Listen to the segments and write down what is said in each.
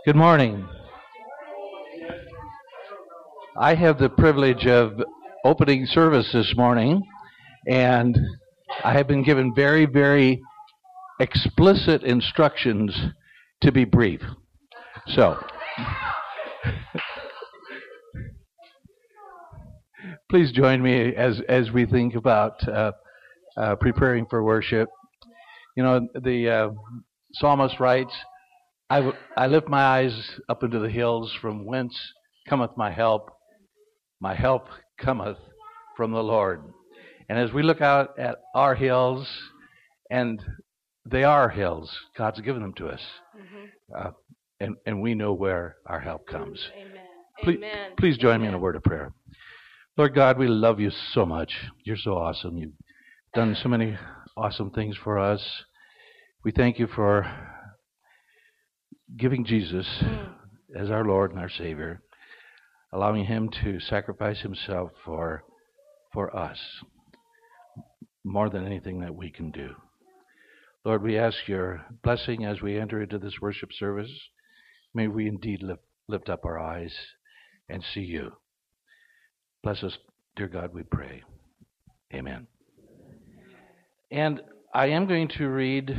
Good morning. I have the privilege of opening service this morning, and I have been given very, very explicit instructions to be brief. So, please join me as we think about preparing for worship. You know, the psalmist writes, I lift my eyes up into the hills, from whence cometh my help. My help cometh from the Lord. And as we look out at our hills, and they are hills, God's given them to us. And we know where our help comes. Amen. Please join me in a word of prayer. Lord God, we love you so much. You're so awesome. You've done so many awesome things for us. We thank you for giving Jesus as our Lord and our Savior, allowing him to sacrifice himself for us, more than anything that we can do. Lord, we ask your blessing as we enter into this worship service. May we indeed lift up our eyes and see you. Bless us, dear God, we pray. Amen. And I am going to read...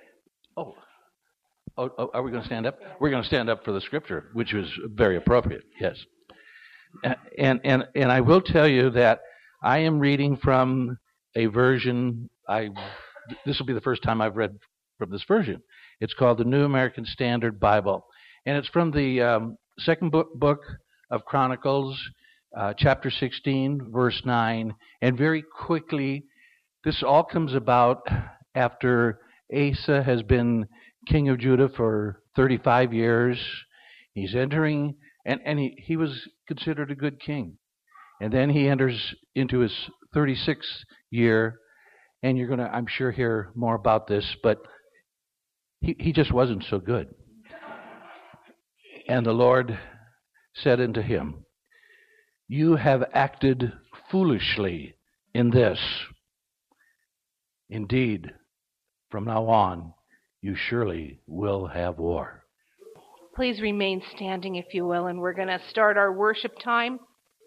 Oh, are we going to stand up? We're going to stand up for the scripture, which was very appropriate, yes. And I will tell you that I am reading from a version, this will be the first time I've read from this version. It's called the New American Standard Bible. And it's from the second book of Chronicles, chapter 16, verse 9. And very quickly, this all comes about after Asa has been king of Judah for 35 years. He's entering, and he was considered a good king. And then he enters into his 36th year, and you're going to, I'm sure, hear more about this, but he just wasn't so good. And the Lord said unto him, "You have acted foolishly in this. Indeed, from now on, you surely will have war." Please remain standing, if you will, and we're going to start our worship time.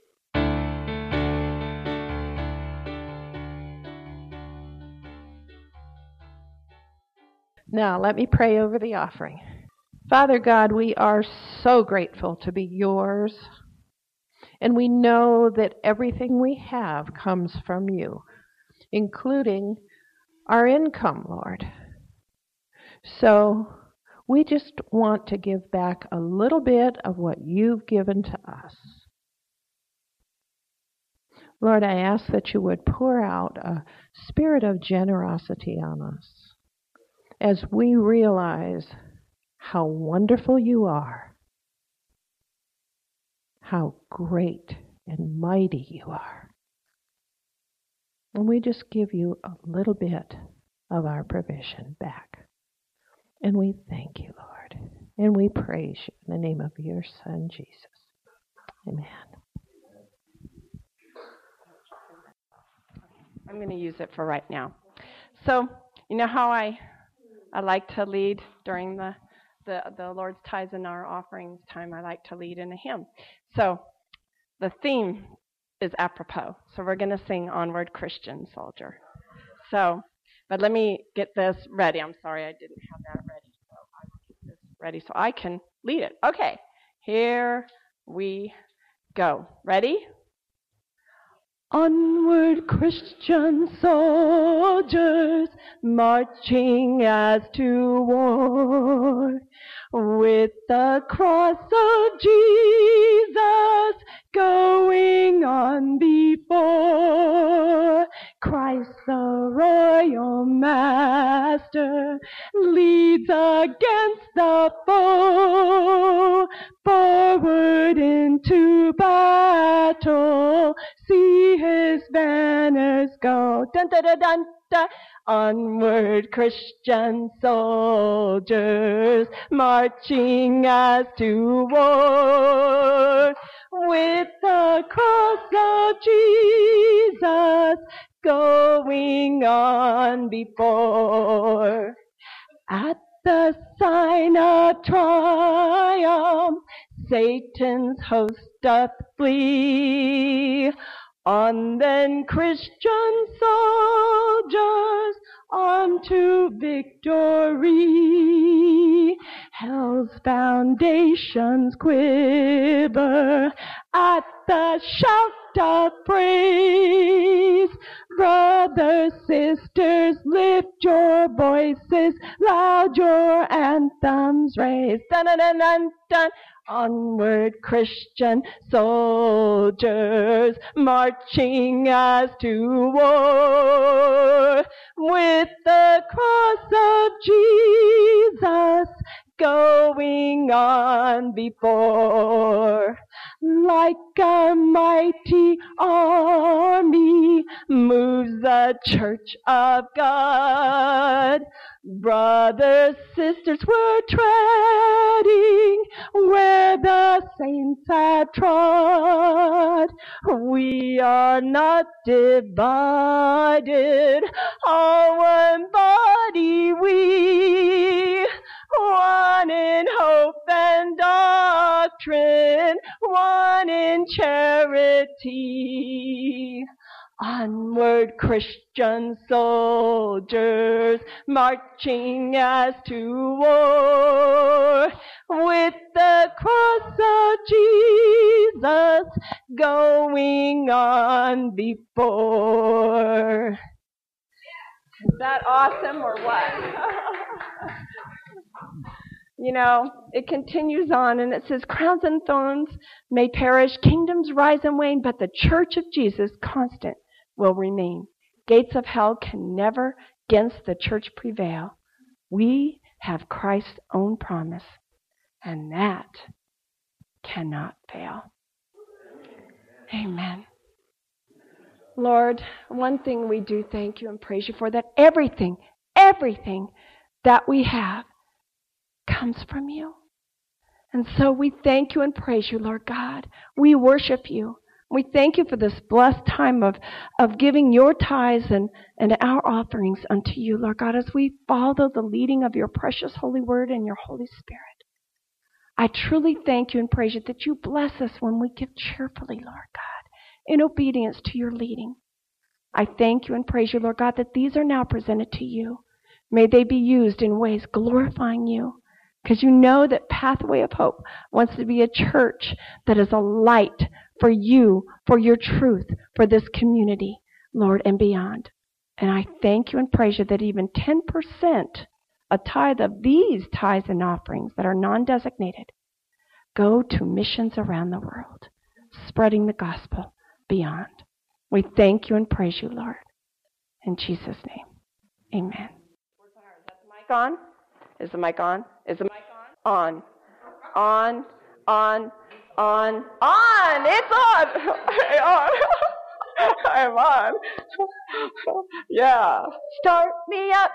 Now, let me pray over the offering. Father God, we are so grateful to be yours, and we know that everything we have comes from you, including our income, Lord. So we just want to give back a little bit of what you've given to us. Lord, I ask that you would pour out a spirit of generosity on us as we realize how wonderful you are, how great and mighty you are. And we just give you a little bit of our provision back. And we thank you, Lord. And we praise you in the name of your Son, Jesus. Amen. I'm going to use it for right now. So, you know how I like to lead during the Lord's tithes and our offerings time. I like to lead in a hymn. So, the theme is apropos. So we're going to sing Onward Christian Soldier. So, but let me get this ready. I'm sorry I didn't have that ready. So I will get this ready so I can lead it. Okay, here we go. Ready? Onward Christian soldiers, marching as to war, with the cross of Jesus going on before. Christ the royal master leads against the foe, forward into battle, see his banners go. Dun, dun, dun, dun, dun. Onward Christian soldiers, marching as to war, with the cross of Jesus going on before. At the sign of triumph, Satan's host doth flee. On then, Christian soldiers, on to victory. Hell's foundations quiver at the shout of praise. Brothers, sisters, lift your voices, loud your anthems raise. Dun dun dun dun dun. Onward, Christian soldiers, marching as to war. With the cross of Jesus going on before. Like a mighty army moves the church of God. Brothers, sisters, we're treading where the saints have trod. We are not divided, all one body we. One in hope and doctrine, one in charity. Onward, Christian soldiers, marching as to war. With the cross of Jesus going on before. Is that awesome or what? You know, it continues on and it says, crowns and thorns may perish, kingdoms rise and wane, but the church of Jesus, constant, will remain. Gates of hell can never against the church prevail. We have Christ's own promise, and that cannot fail. Amen. Lord, one thing we do thank you and praise you for, that everything that we have comes from you. And so we thank you and praise you, Lord God. We worship you. We thank you for this blessed time of giving your tithes and our offerings unto you, Lord God, as we follow the leading of your precious holy word and your Holy Spirit. I truly thank you and praise you that you bless us when we give cheerfully, Lord God, in obedience to your leading. I thank you and praise you, Lord God, that these are now presented to you. May they be used in ways glorifying you. Because you know that Pathway of Hope wants to be a church that is a light for you, for your truth, for this community, Lord, and beyond. And I thank you and praise you that even 10%, a tithe of these tithes and offerings that are non-designated, go to missions around the world, spreading the gospel beyond. We thank you and praise you, Lord. In Jesus' name, amen. Is that the mic on? Is the mic on? Is the mic on? On. It's on. I'm on. Yeah. Start me up.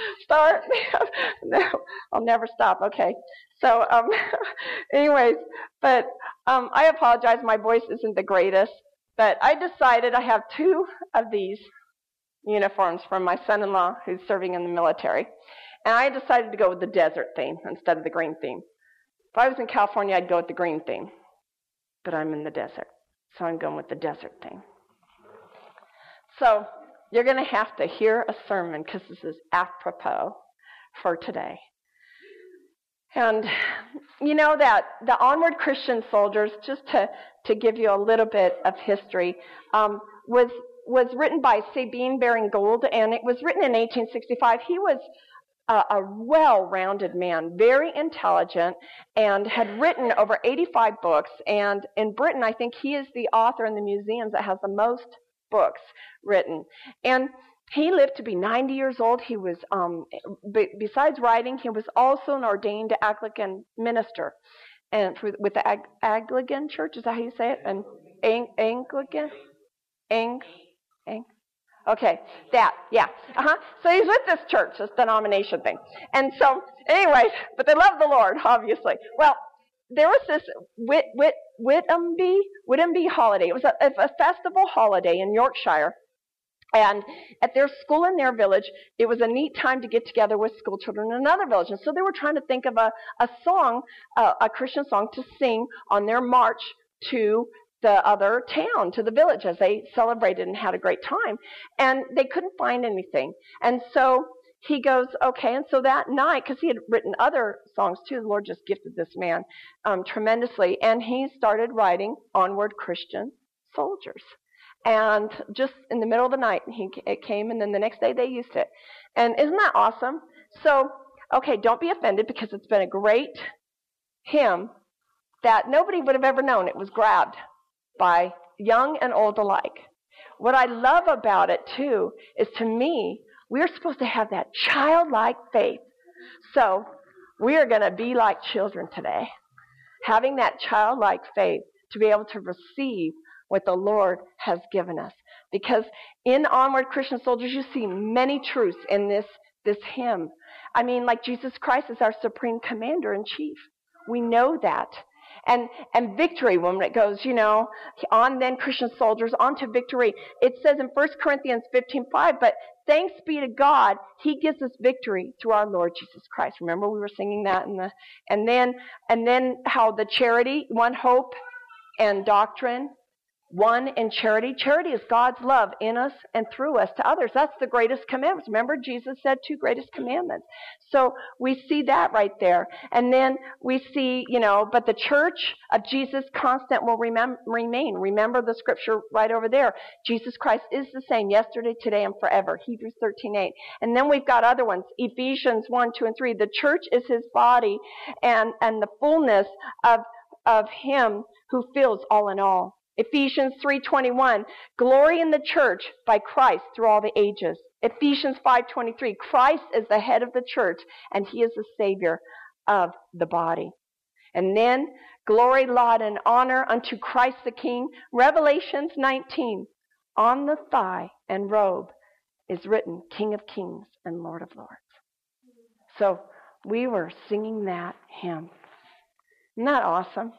No, I'll never stop. Okay. So, anyways, but I apologize. My voice isn't the greatest, but I decided I have 2 of these uniforms from my son-in-law who's serving in the military. And I decided to go with the desert theme instead of the green theme. If I was in California, I'd go with the green theme. But I'm in the desert, so I'm going with the desert theme. So you're going to have to hear a sermon because this is apropos for today. And you know that the Onward Christian Soldiers, just to give you a little bit of history, was written by Sabine Baring Gould, and it was written in 1865. He was a well-rounded man, very intelligent, and had written over 85 books. And in Britain, I think he is the author in the museums that has the most books written. And he lived to be 90 years old. He was, besides writing, he was also an ordained Anglican minister, and with the Anglican Church. Is that how you say it? And Anglican. Okay, that, yeah, So he's with this church, this denomination thing. And so, anyways, but they love the Lord, obviously. Well, there was this Whitsunday holiday. It was a festival holiday in Yorkshire. And at their school in their village, it was a neat time to get together with school children in another village. And so they were trying to think of a song, a Christian song to sing on their march to the other town, to the village, as they celebrated and had a great time. And they couldn't find anything. And so he goes, okay. And so that night, because he had written other songs too, the Lord just gifted this man tremendously. And he started writing Onward Christian Soldiers. And just in the middle of the night, it came, and then the next day they used it. And isn't that awesome? So, okay, don't be offended, because it's been a great hymn that nobody would have ever known. It was grabbed by young and old alike. What I love about it, too, is to me, we're supposed to have that childlike faith. So we are going to be like children today, having that childlike faith to be able to receive what the Lord has given us. Because in Onward Christian Soldiers, you see many truths in this hymn. I mean, like Jesus Christ is our supreme commander-in-chief. We know that. And victory, when it goes, on then Christian soldiers, on to victory. It says in 1 Corinthians 15:5, but thanks be to God, He gives us victory through our Lord Jesus Christ. Remember, we were singing that and then how the charity, one hope and doctrine, one in charity. Charity is God's love in us and through us to others. That's the greatest commandments. Remember, Jesus said 2 greatest commandments. So we see that right there. And then we see, but the church of Jesus constant will remain. Remember the scripture right over there. Jesus Christ is the same yesterday, today, and forever. Hebrews 13:8. And then we've got other ones. Ephesians 1, 2, and 3. The church is His body and the fullness of Him who fills all in all. Ephesians 3:21, glory in the church by Christ through all the ages. Ephesians 5:23, Christ is the head of the church, and He is the Savior of the body. And then, glory, laud, and honor unto Christ the King. Revelations 19, on the thigh and robe is written, King of Kings and Lord of Lords. So, we were singing that hymn. Isn't that awesome?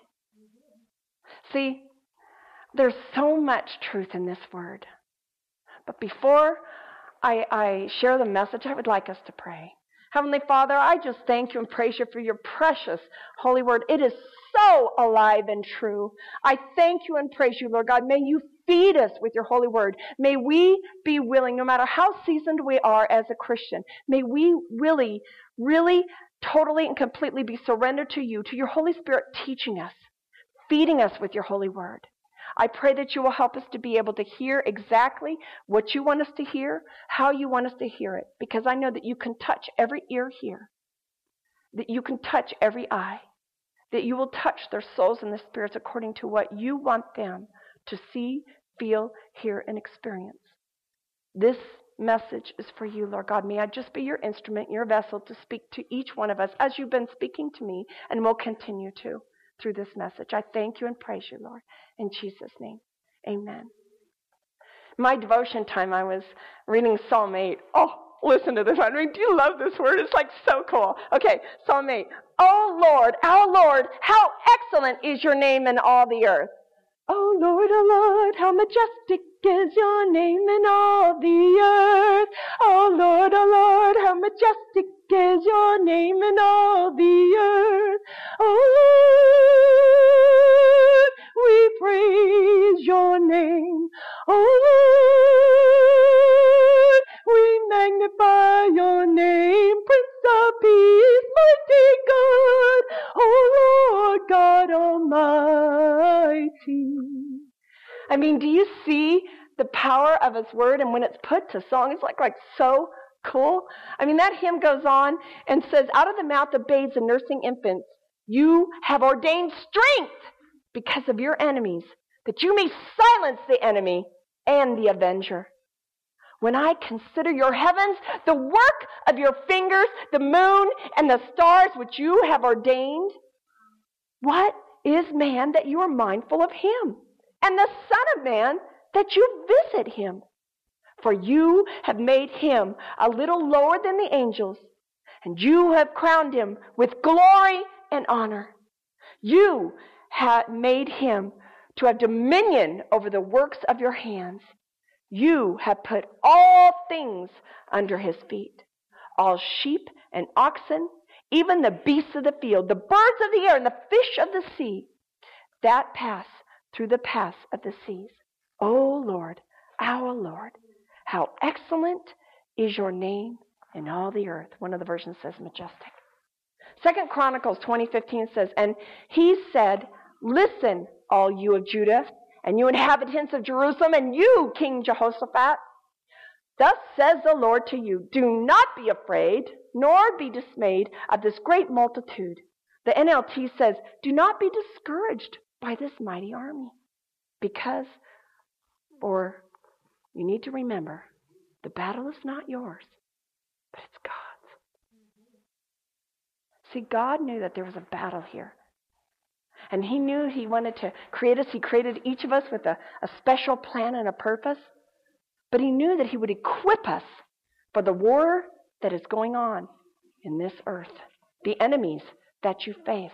See, there's so much truth in this word. But before I share the message, I would like us to pray. Heavenly Father, I just thank you and praise you for your precious holy word. It is so alive and true. I thank you and praise you, Lord God. May you feed us with your holy word. May we be willing, no matter how seasoned we are as a Christian, may we really, really, totally and completely be surrendered to you, to your Holy Spirit teaching us, feeding us with your holy word. I pray that you will help us to be able to hear exactly what you want us to hear, how you want us to hear it, because I know that you can touch every ear here, that you can touch every eye, that you will touch their souls and their spirits according to what you want them to see, feel, hear, and experience. This message is for you, Lord God. May I just be your instrument, your vessel to speak to each one of us as you've been speaking to me and will continue to through this message. I thank you and praise you, Lord. In Jesus' name, amen. My devotion time, I was reading Psalm 8. Oh, listen to this. I mean, do you love this word? It's like so cool. Okay, Psalm 8. Oh, Lord, our Lord, how excellent is your name in all the earth. Oh, Lord, how majestic is your name in all the earth. Oh, Lord, how majestic is your name in all the earth. Oh, Lord, we praise your name. Oh, Lord, we magnify your name. Prince of Peace, mighty God. Oh, Lord God Almighty. I mean, do you see the power of His word? And when it's put to song, it's like so cool. I mean, that hymn goes on and says, out of the mouth of babes and nursing infants, you have ordained strength because of your enemies, that you may silence the enemy and the avenger. When I consider your heavens, the work of your fingers, the moon and the stars which you have ordained, what is man that you are mindful of him? And the Son of Man that you visit him? For you have made him a little lower than the angels, and you have crowned him with glory and honor. You have made him to have dominion over the works of your hands. You have put all things under his feet, all sheep and oxen, even the beasts of the field, the birds of the air, and the fish of the sea that pass through the paths of the seas. O Lord, our Lord, how excellent is your name in all the earth. One of the versions says majestic. 2 Chronicles 20:15 says, and he said, listen, all you of Judah, and you inhabitants of Jerusalem, and you, King Jehoshaphat. Thus says the Lord to you, do not be afraid, nor be dismayed of this great multitude. The NLT says, do not be discouraged by this mighty army. Because, or you need to remember, the battle is not yours, but it's God's. See, God knew that there was a battle here. And he knew he wanted to create us. He created each of us with a special plan and a purpose. But he knew that he would equip us for the war that is going on in this earth, the enemies that you face.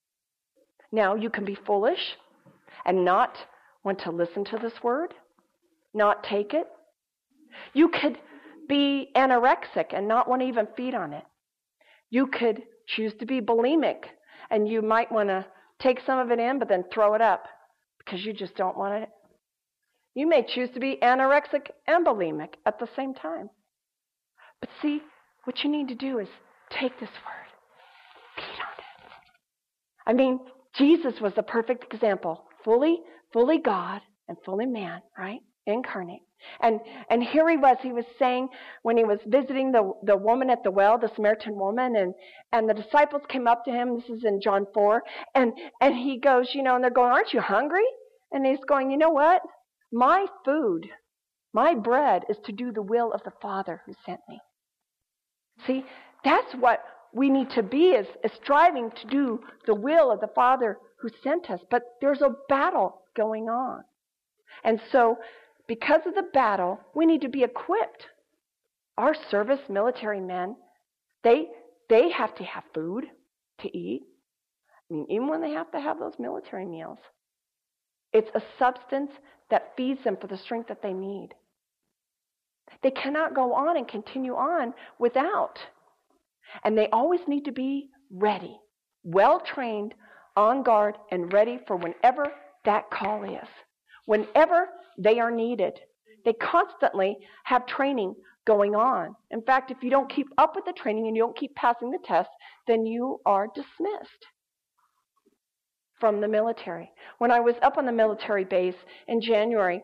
Now, you can be foolish and not want to listen to this word, not take it. You could be anorexic and not want to even feed on it. You could choose to be bulimic, and you might want to take some of it in but then throw it up because you just don't want it. You may choose to be anorexic and bulimic at the same time. But see, what you need to do is take this word, feed on it. I mean, Jesus was the perfect example. Fully God and fully man, right? Incarnate. And here he was saying when he was visiting the woman at the well, the Samaritan woman, and the disciples came up to him, this is in John 4, and he goes, and they're going, aren't you hungry? And he's going, you know what? My food, my bread is to do the will of the Father who sent me. See, that's what we need to be, is striving to do the will of the Father who sent us. But there's a battle going on. And so, because of the battle, we need to be equipped. Our service military men, they have to have food to eat. I mean, even when they have to have those military meals. It's a substance that feeds them for the strength that they need. They cannot go on and continue on without. And they always need to be ready, well-trained, on guard, and ready for whenever that call is. Whenever they are needed. They constantly have training going on. In fact, if you don't keep up with the training and you don't keep passing the test, then you are dismissed from the military. When I was up on the military base in January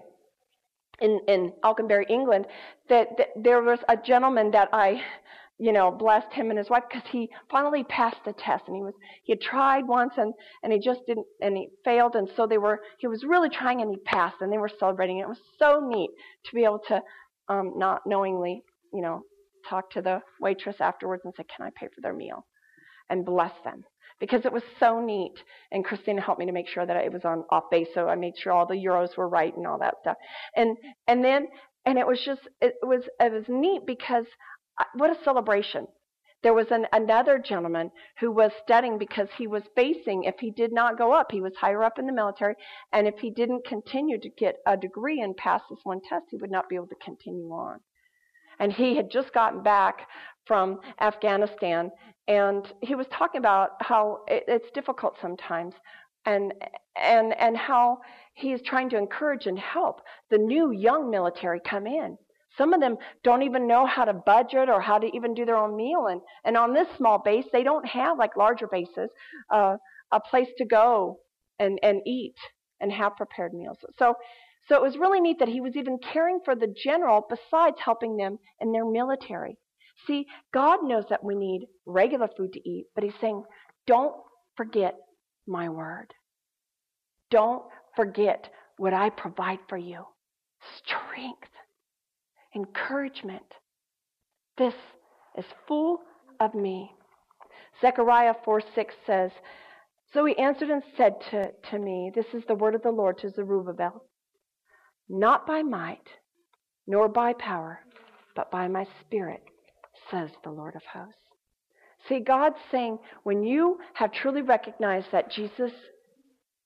in Alconbury, England, there was a gentleman that I blessed him and his wife because he finally passed the test, and he had tried once and he just didn't, and he failed, and so he was really trying and he passed, and they were celebrating. It was so neat to be able to not knowingly talk to the waitress afterwards and say, can I pay for their meal, and bless them, because it was so neat. And Christina helped me to make sure that it was on off base, so I made sure all the euros were right and all that stuff, and it was just it was neat because what a celebration. There was another gentleman who was studying because he was facing, if he did not go up, he was higher up in the military, and if he didn't continue to get a degree and pass this one test, he would not be able to continue on. And he had just gotten back from Afghanistan, and he was talking about how it's difficult sometimes, and how he is trying to encourage and help the new young military come in. Some of them don't even know how to budget or how to even do their own meal. And on this small base, they don't have, like larger bases, a place to go and eat and have prepared meals. So it was really neat that he was even caring for the general besides helping them in their military. See, God knows that we need regular food to eat, but he's saying, don't forget my word. Don't forget what I provide for you. Strength. Encouragement. This is full of me. Zechariah 4:6 says, so he answered and said to me, this is the word of the Lord to Zerubbabel, not by might, nor by power, but by my spirit, says the Lord of hosts. See, God's saying, when you have truly recognized that Jesus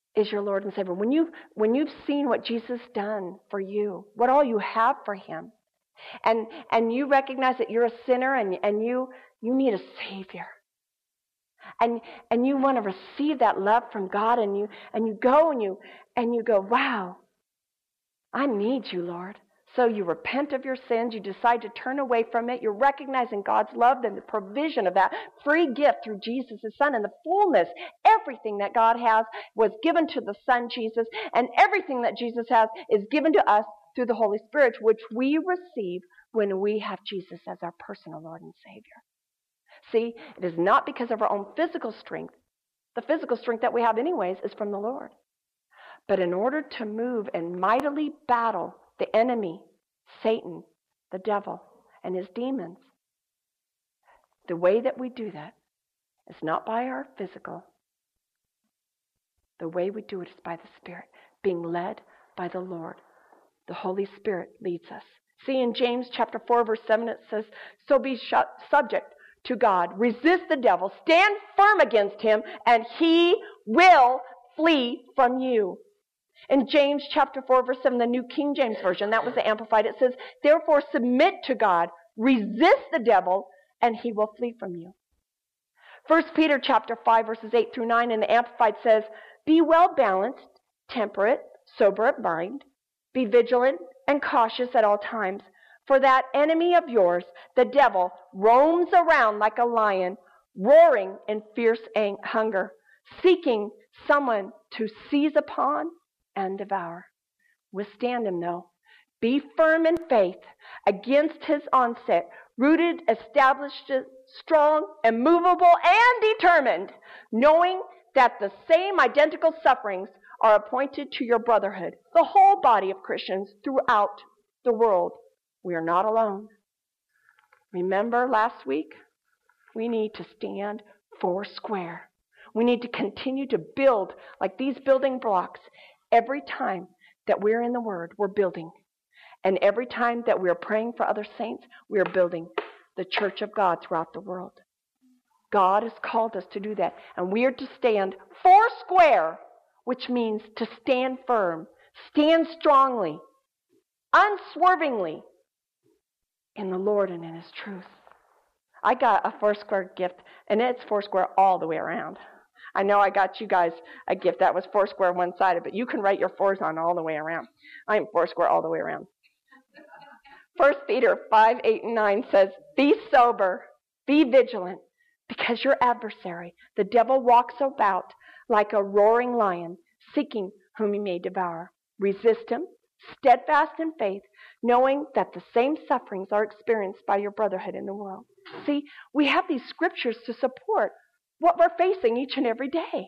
is your Lord and Savior, when you've seen what Jesus done for you, what all you have for him, and you recognize that you're a sinner and you need a Savior, and you want to receive that love from God, and you go and you go, wow, I need you, Lord. So you repent of your sins, you decide to turn away from it, you're recognizing God's love and the provision of that free gift through Jesus, his Son, and the fullness, everything that God has was given to the Son, Jesus, and everything that Jesus has is given to us through the Holy Spirit, which we receive when we have Jesus as our personal Lord and Savior. See, it is not because of our own physical strength. The physical strength that we have anyways is from the Lord. But in order to move and mightily battle the enemy, Satan, the devil, and his demons, the way that we do that is not by our physical. The way we do it is by the Spirit, being led by the Lord. The Holy Spirit leads us. See, in James chapter 4, verse 7, it says, so be subject to God. Resist the devil. Stand firm against him, and he will flee from you. In James chapter 4, verse 7, the New King James Version, that was the Amplified, it says, therefore submit to God, resist the devil, and he will flee from you. 1 Peter chapter 5, verses 8 through 9 in the Amplified says, be well balanced, temperate, sober of mind, be vigilant and cautious at all times, for that enemy of yours, the devil, roams around like a lion, roaring in fierce hunger, seeking someone to seize upon and devour. Withstand him, though. Be firm in faith against his onset, rooted, established, strong, immovable, and determined, knowing that the same identical sufferings are appointed to your brotherhood, the whole body of Christians throughout the world. We are not alone. Remember last week? We need to stand foursquare. We need to continue to build like these building blocks. Every time that we're in the Word, we're building. And every time that we're praying for other saints, we are building the church of God throughout the world. God has called us to do that. And we are to stand foursquare, which means to stand firm, stand strongly, unswervingly in the Lord and in his truth. I got a foursquare gift, and it's foursquare all the way around. I know I got you guys a gift that was foursquare one-sided, but you can write your fours on all the way around. I am foursquare all the way around. 1 Peter 5, 8, and 9 says, be sober, be vigilant, because your adversary, the devil, walks about like a roaring lion, seeking whom he may devour. Resist him, steadfast in faith, knowing that the same sufferings are experienced by your brotherhood in the world. See, we have these scriptures to support what we're facing each and every day.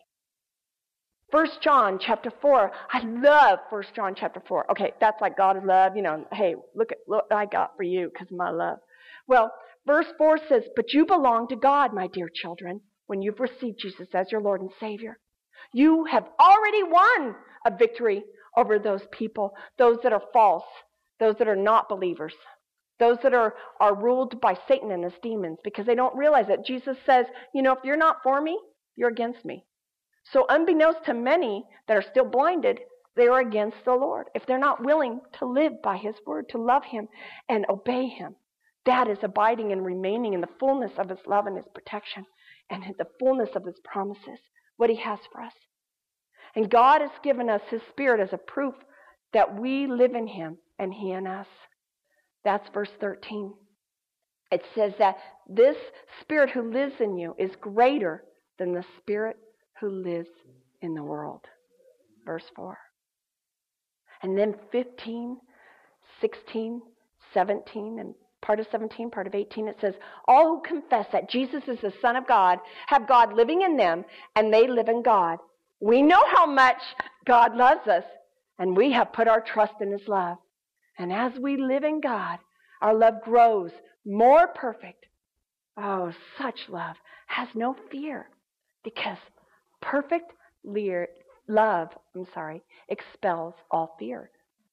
1 John chapter 4. I love 1 John chapter 4. Okay, that's like God is love. Hey, look what I got for you because of my love. Well, verse 4 says, but you belong to God, my dear children, when you've received Jesus as your Lord and Savior. You have already won a victory over those people, those that are false, those that are not believers, those that are ruled by Satan and his demons, because they don't realize that Jesus says, if you're not for me, you're against me. So unbeknownst to many that are still blinded, they are against the Lord. If they're not willing to live by his word, to love him and obey him, that is abiding and remaining in the fullness of his love and his protection and in the fullness of his promises, what he has for us. And God has given us his Spirit as a proof that we live in him and he in us. That's verse 13. It says that this Spirit who lives in you is greater than the spirit who lives in the world. Verse 4. And then 15, 16, 17, and part of 17, part of 18, it says, all who confess that Jesus is the Son of God have God living in them, and they live in God. We know how much God loves us, and we have put our trust in his love. And as we live in God, our love grows more perfect. Oh, such love has no fear, because perfect love expels all fear.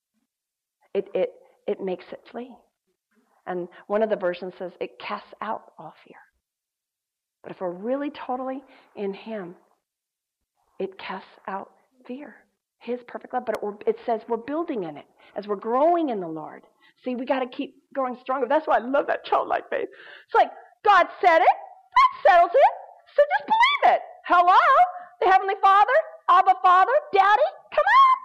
It makes it flee. And one of the versions says it casts out all fear. But if we're really totally in him, it casts out fear. His perfect love. But it says we're building in it as we're growing in the Lord. See, we got to keep growing stronger. That's why I love that childlike faith. It's like, God said it. That settles it. So just believe it. Hello? The Heavenly Father, Abba Father, Daddy, come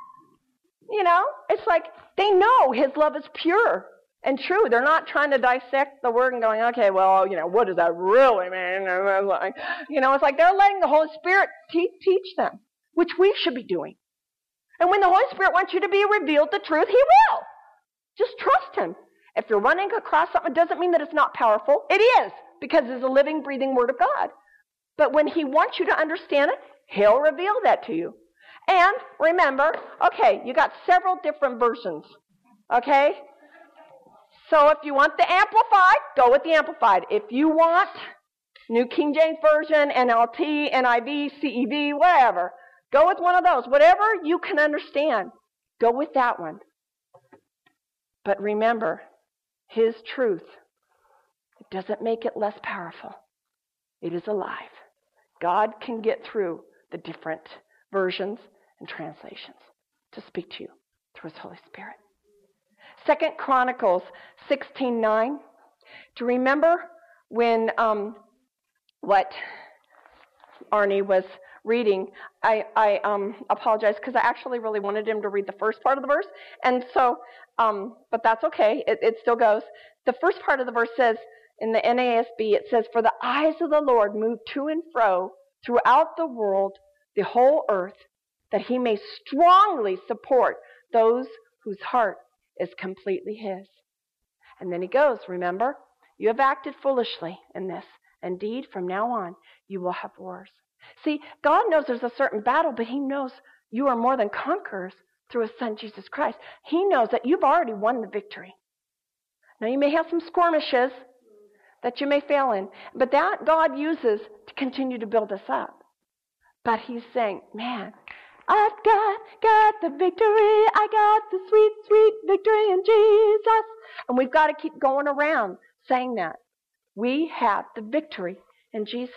on. It's like they know His love is pure and true. They're not trying to dissect the word and going, okay, well, what does that really mean? It's like they're letting the Holy Spirit teach them, which we should be doing. And when the Holy Spirit wants you to be revealed the truth, He will. Just trust Him. If you're running across something, it doesn't mean that it's not powerful. It is, because it's a living, breathing Word of God. But when He wants you to understand it, He'll reveal that to you. And remember, okay, you got several different versions, okay? So if you want the Amplified, go with the Amplified. If you want New King James Version, NLT, NIV, CEV, whatever, go with one of those. Whatever you can understand, go with that one. But remember, His truth, it doesn't make it less powerful. It is alive. God can get through the different versions and translations to speak to you through His Holy Spirit. 2 Chronicles 16:9. Do you remember when what Arnie was reading? I apologize because I actually really wanted him to read the first part of the verse, and so but that's okay. It still goes. The first part of the verse says in the NASB, it says, "For the eyes of the Lord move to and fro throughout the world, the whole earth, that He may strongly support those whose heart is completely His." And then he goes, remember, "You have acted foolishly in this. Indeed, from now on, you will have wars." See, God knows there's a certain battle, but He knows you are more than conquerors through His Son, Jesus Christ. He knows that you've already won the victory. Now, you may have some skirmishes that you may fail in, but that God uses to continue to build us up. But He's saying, man, I've got the victory. I got the sweet, sweet victory in Jesus. And we've got to keep going around saying that. We have the victory in Jesus.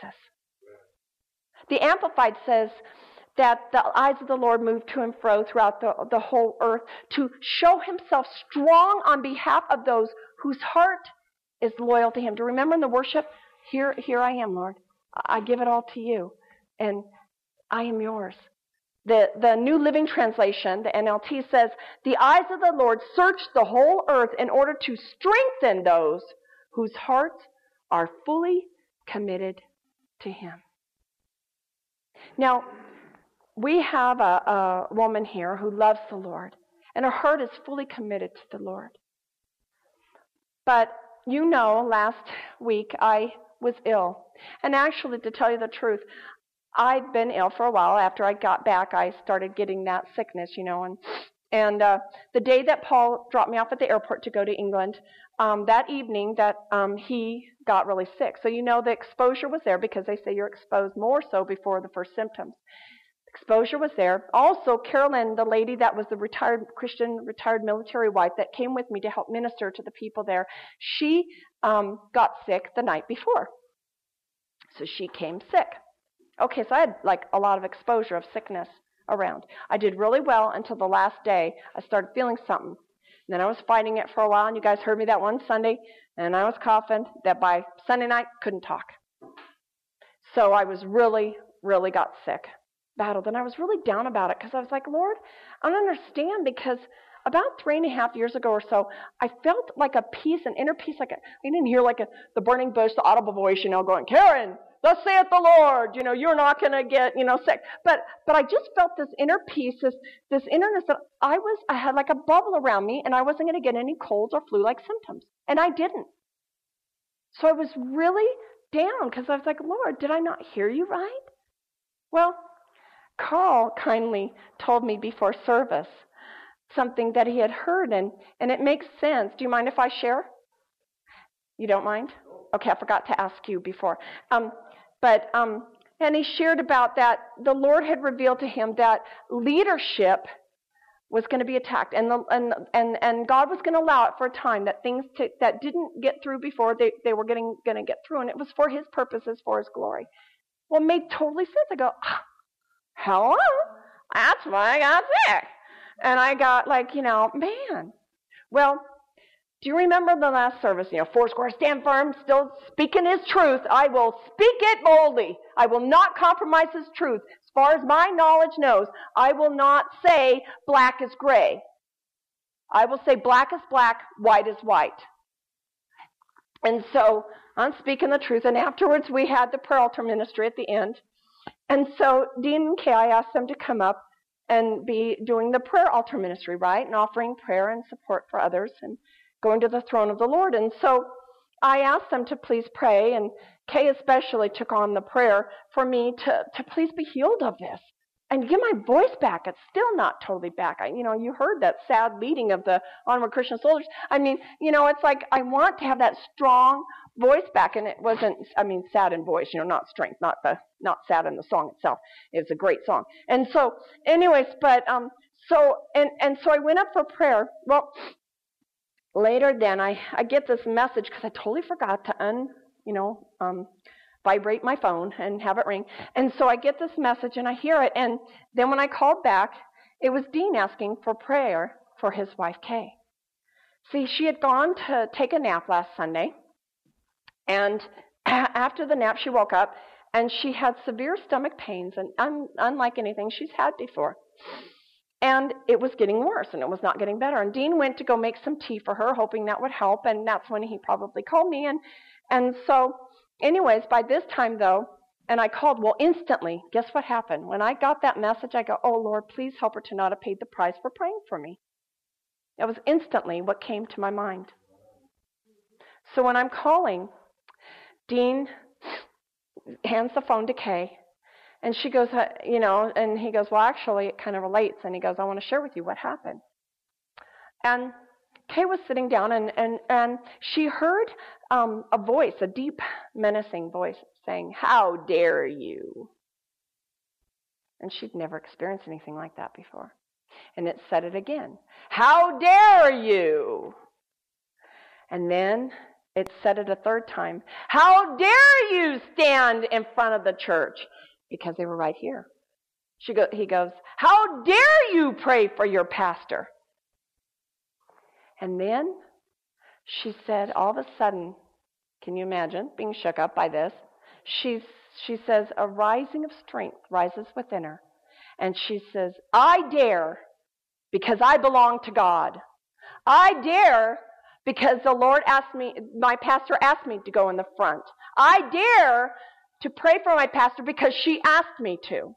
The Amplified says that the eyes of the Lord move to and fro throughout the whole earth to show Himself strong on behalf of those whose heart is loyal to Him. Do you remember in the worship? Here I am, Lord. I give it all to you, and I am yours. The New Living Translation, the NLT, says, "The eyes of the Lord search the whole earth in order to strengthen those whose hearts are fully committed to Him." Now, we have a woman here who loves the Lord, and her heart is fully committed to the Lord. But last week I was ill. And actually, to tell you the truth, I'd been ill for a while. After I got back, I started getting that sickness, and the day that Paul dropped me off at the airport to go to England, that evening that he got really sick. So the exposure was there, because they say you're exposed more so before the first symptoms. Exposure was there. Also, Carolyn, the lady that was the retired military wife that came with me to help minister to the people there, she got sick the night before. So she came sick. Okay, so I had a lot of exposure of sickness around. I did really well until the last day. I started feeling something. And then I was fighting it for a while, and you guys heard me that one Sunday, and I was coughing that by Sunday night, couldn't talk. So I was really, really got sick, battled, and I was really down about it, because I was like, Lord, I don't understand, because about 3.5 years ago or so, I felt like a peace, an inner peace, I didn't hear the burning bush, the audible voice, going, Karen, thus saith the Lord, you're not going to get, sick. But I just felt this inner peace, this innerness that I had like a bubble around me, and I wasn't going to get any colds or flu-like symptoms. And I didn't. So I was really down, because I was like, Lord, did I not hear you right? Well, Carl kindly told me before service something that he had heard, and it makes sense. Do you mind if I share? You don't mind? Okay, I forgot to ask you before. And he shared about that the Lord had revealed to him that leadership was going to be attacked, and God was going to allow it for a time, that things that didn't get through before, they were going to get through, and it was for His purposes, for His glory. Well, it made totally sense. I go, hello? I that's why I got sick. And I got like, man. Well, do you remember the last service? Foursquare, stand firm, still speaking his truth. I will speak it boldly. I will not compromise his truth. As far as my knowledge knows, I will not say black is gray. I will say black is black, white is white. And so I'm speaking the truth. And afterwards, we had the prayer altar ministry at the end. And so Dean and Kay, I asked them to come up and be doing the prayer altar ministry, right? And offering prayer and support for others and going to the throne of the Lord. And so I asked them to please pray, and Kay especially took on the prayer for me to please be healed of this and get my voice back. It's still not totally back. You heard that sad leading of the Onward Christian Soldiers. It's like I want to have that strong voice back, and it wasn't, sad in voice, not strength, not sad in the song itself. It's a great song. And so, anyways, so I went up for prayer. Well, later then, I get this message because I totally forgot to vibrate my phone and have it ring. And so I get this message and I hear it. And then when I called back, it was Dean asking for prayer for his wife, Kay. See, she had gone to take a nap last Sunday. And after the nap, she woke up and she had severe stomach pains, and unlike anything she's had before. And it was getting worse, and it was not getting better. And Dean went to go make some tea for her, hoping that would help, and that's when he probably called me. And so, anyways, by this time, though, and I called, well, instantly, guess what happened? When I got that message, I go, oh, Lord, please help her to not have paid the price for praying for me. That was instantly what came to my mind. So when I'm calling, Dean hands the phone to Kay, and she goes, and he goes, well, actually, it kind of relates. And he goes, I want to share with you what happened. And Kay was sitting down, and she heard a voice, a deep, menacing voice saying, how dare you? And she'd never experienced anything like that before. And it said it again. How dare you? And then it said it a third time. How dare you stand in front of the church? Because they were right here. He goes, how dare you pray for your pastor? And then she said, all of a sudden, can you imagine being shook up by this? She says, a rising of strength rises within her. And she says, I dare because I belong to God. I dare because the Lord asked me, my pastor asked me to go in the front. I dare to pray for my pastor because she asked me to.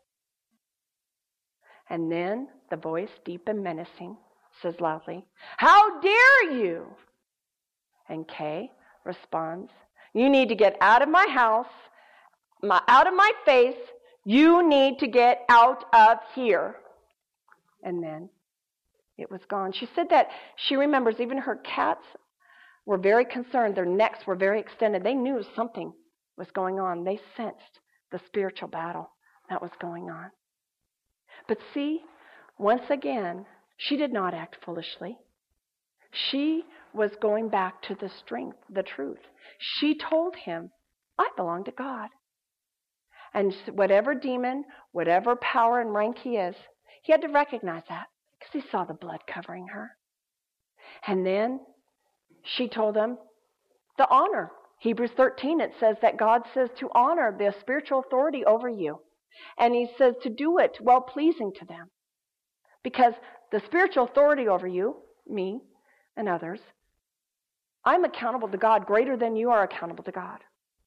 And then the voice, deep and menacing, says loudly, how dare you? And Kay responds, you need to get out of my house, out of my face. You need to get out of here. And then it was gone. She said that she remembers even her cats were very concerned. Their necks were very extended. They knew something was going on. They sensed the spiritual battle that was going on. But see, once again, she did not act foolishly. She was going back to the strength, the truth. She told him, I belong to God. And whatever demon, whatever power and rank he is, he had to recognize that because he saw the blood covering her. And then she told him the honor. Hebrews 13, it says that God says to honor the spiritual authority over you. And he says to do it well-pleasing to them. Because the spiritual authority over you, me and others, I'm accountable to God greater than you are accountable to God.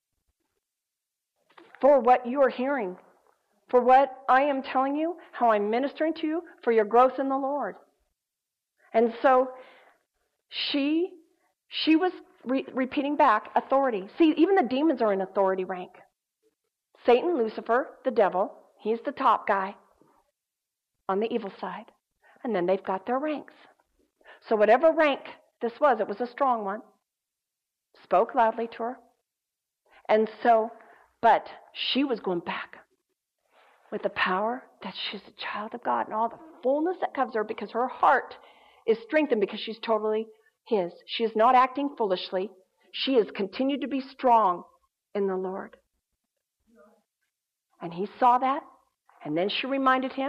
For what you are hearing, for what I am telling you, how I'm ministering to you, for your growth in the Lord. And so she was repeating back authority. See, even the demons are in authority rank. Satan, Lucifer, the devil, he's the top guy on the evil side. And then they've got their ranks. So whatever rank this was, it was a strong one. Spoke loudly to her. And so, but she was going back with the power that she's a child of God and all the fullness that covers her because her heart is strengthened because she's totally His. She is not acting foolishly. She has continued to be strong in the Lord. And he saw that, and then she reminded him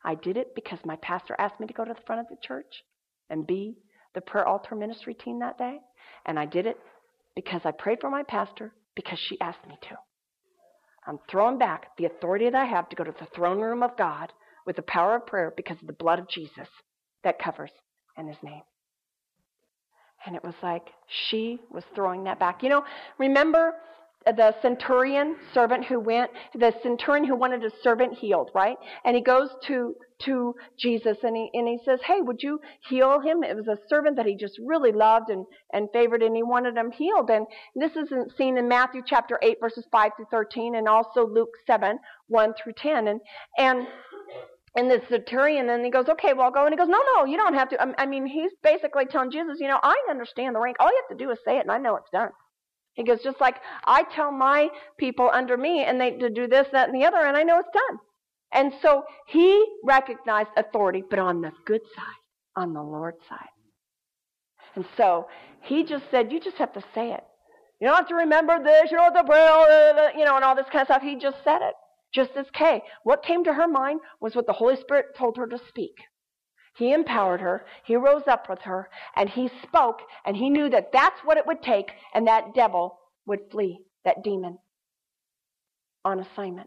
I did it because my pastor asked me to go to the front of the church and be the prayer altar ministry team that day. And I did it because I prayed for my pastor because she asked me to. I'm throwing back the authority that I have to go to the throne room of God with the power of prayer because of the blood of Jesus that covers and his name. And it was like she was throwing that back. Remember the centurion servant who wanted his servant healed, right? And he goes to Jesus and he says, hey, would you heal him? It was a servant that he just really loved and favored, and he wanted him healed. And this isn't seen in Matthew chapter 8, verses 5 through 13, and also Luke 7, 1 through 10. And the centurion, and he goes, okay, well, I'll go. And he goes, no, you don't have to. I mean, he's basically telling Jesus, I understand the rank. All you have to do is say it, and I know it's done. He goes, just like I tell my people under me, and they to do this, that, and the other, and I know it's done. And so he recognized authority, but on the good side, on the Lord's side. And so he just said, you just have to say it. You don't have to remember this, you don't have to pray, and all this kind of stuff. He just said it. Just as Kay. What came to her mind was what the Holy Spirit told her to speak. He empowered her. He rose up with her, and he spoke, and he knew that that's what it would take, and that devil would flee, that demon, on assignment.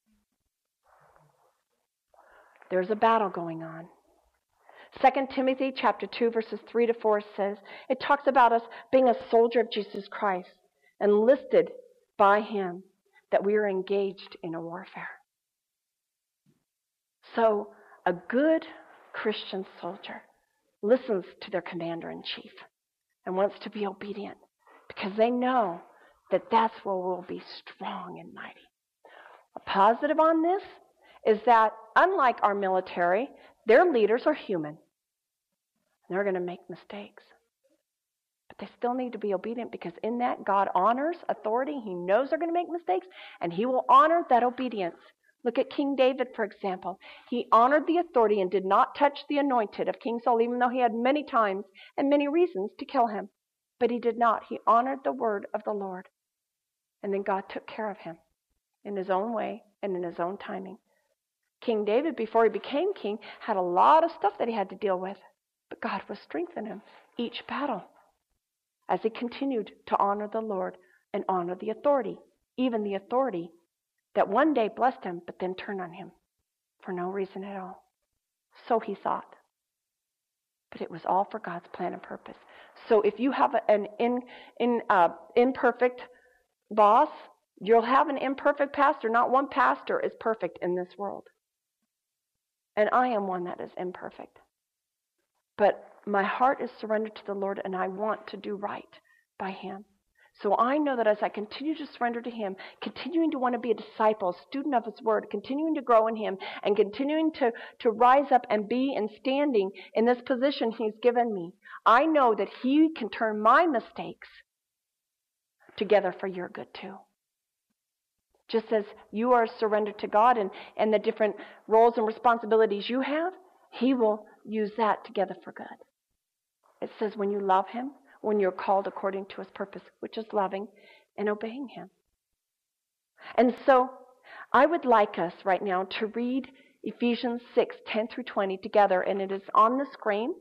There's a battle going on. 2 Timothy chapter 2, verses 3 to 4 says, it talks about us being a soldier of Jesus Christ, enlisted by him, that we are engaged in a warfare. So, a good Christian soldier listens to their commander-in-chief and wants to be obedient because they know that that's where we'll be strong and mighty. A positive on this is that, unlike our military, their leaders are human. They're going to make mistakes. But they still need to be obedient because in that, God honors authority. He knows they're going to make mistakes, and he will honor that obedience. Look at King David, for example. He honored the authority and did not touch the anointed of King Saul, even though he had many times and many reasons to kill him. But he did not. He honored the word of the Lord. And then God took care of him in his own way and in his own timing. King David, before he became king, had a lot of stuff that he had to deal with. But God was strengthening him each battle as he continued to honor the Lord and honor the authority, even the authority that one day blessed him, but then turned on him for no reason at all. So he thought. But it was all for God's plan and purpose. So if you have an imperfect boss, you'll have an imperfect pastor. Not one pastor is perfect in this world. And I am one that is imperfect. But my heart is surrendered to the Lord, and I want to do right by him. So I know that as I continue to surrender to him, continuing to want to be a disciple, a student of his word, continuing to grow in him, and continuing to rise up and be and standing in this position he's given me, I know that he can turn my mistakes together for your good too. Just as you are surrendered to God and the different roles and responsibilities you have, he will use that together for good. It says when you love him, when you're called according to his purpose, which is loving and obeying him. And so I would like us right now to read Ephesians 6, 10 through 20 together, and it is on the screen.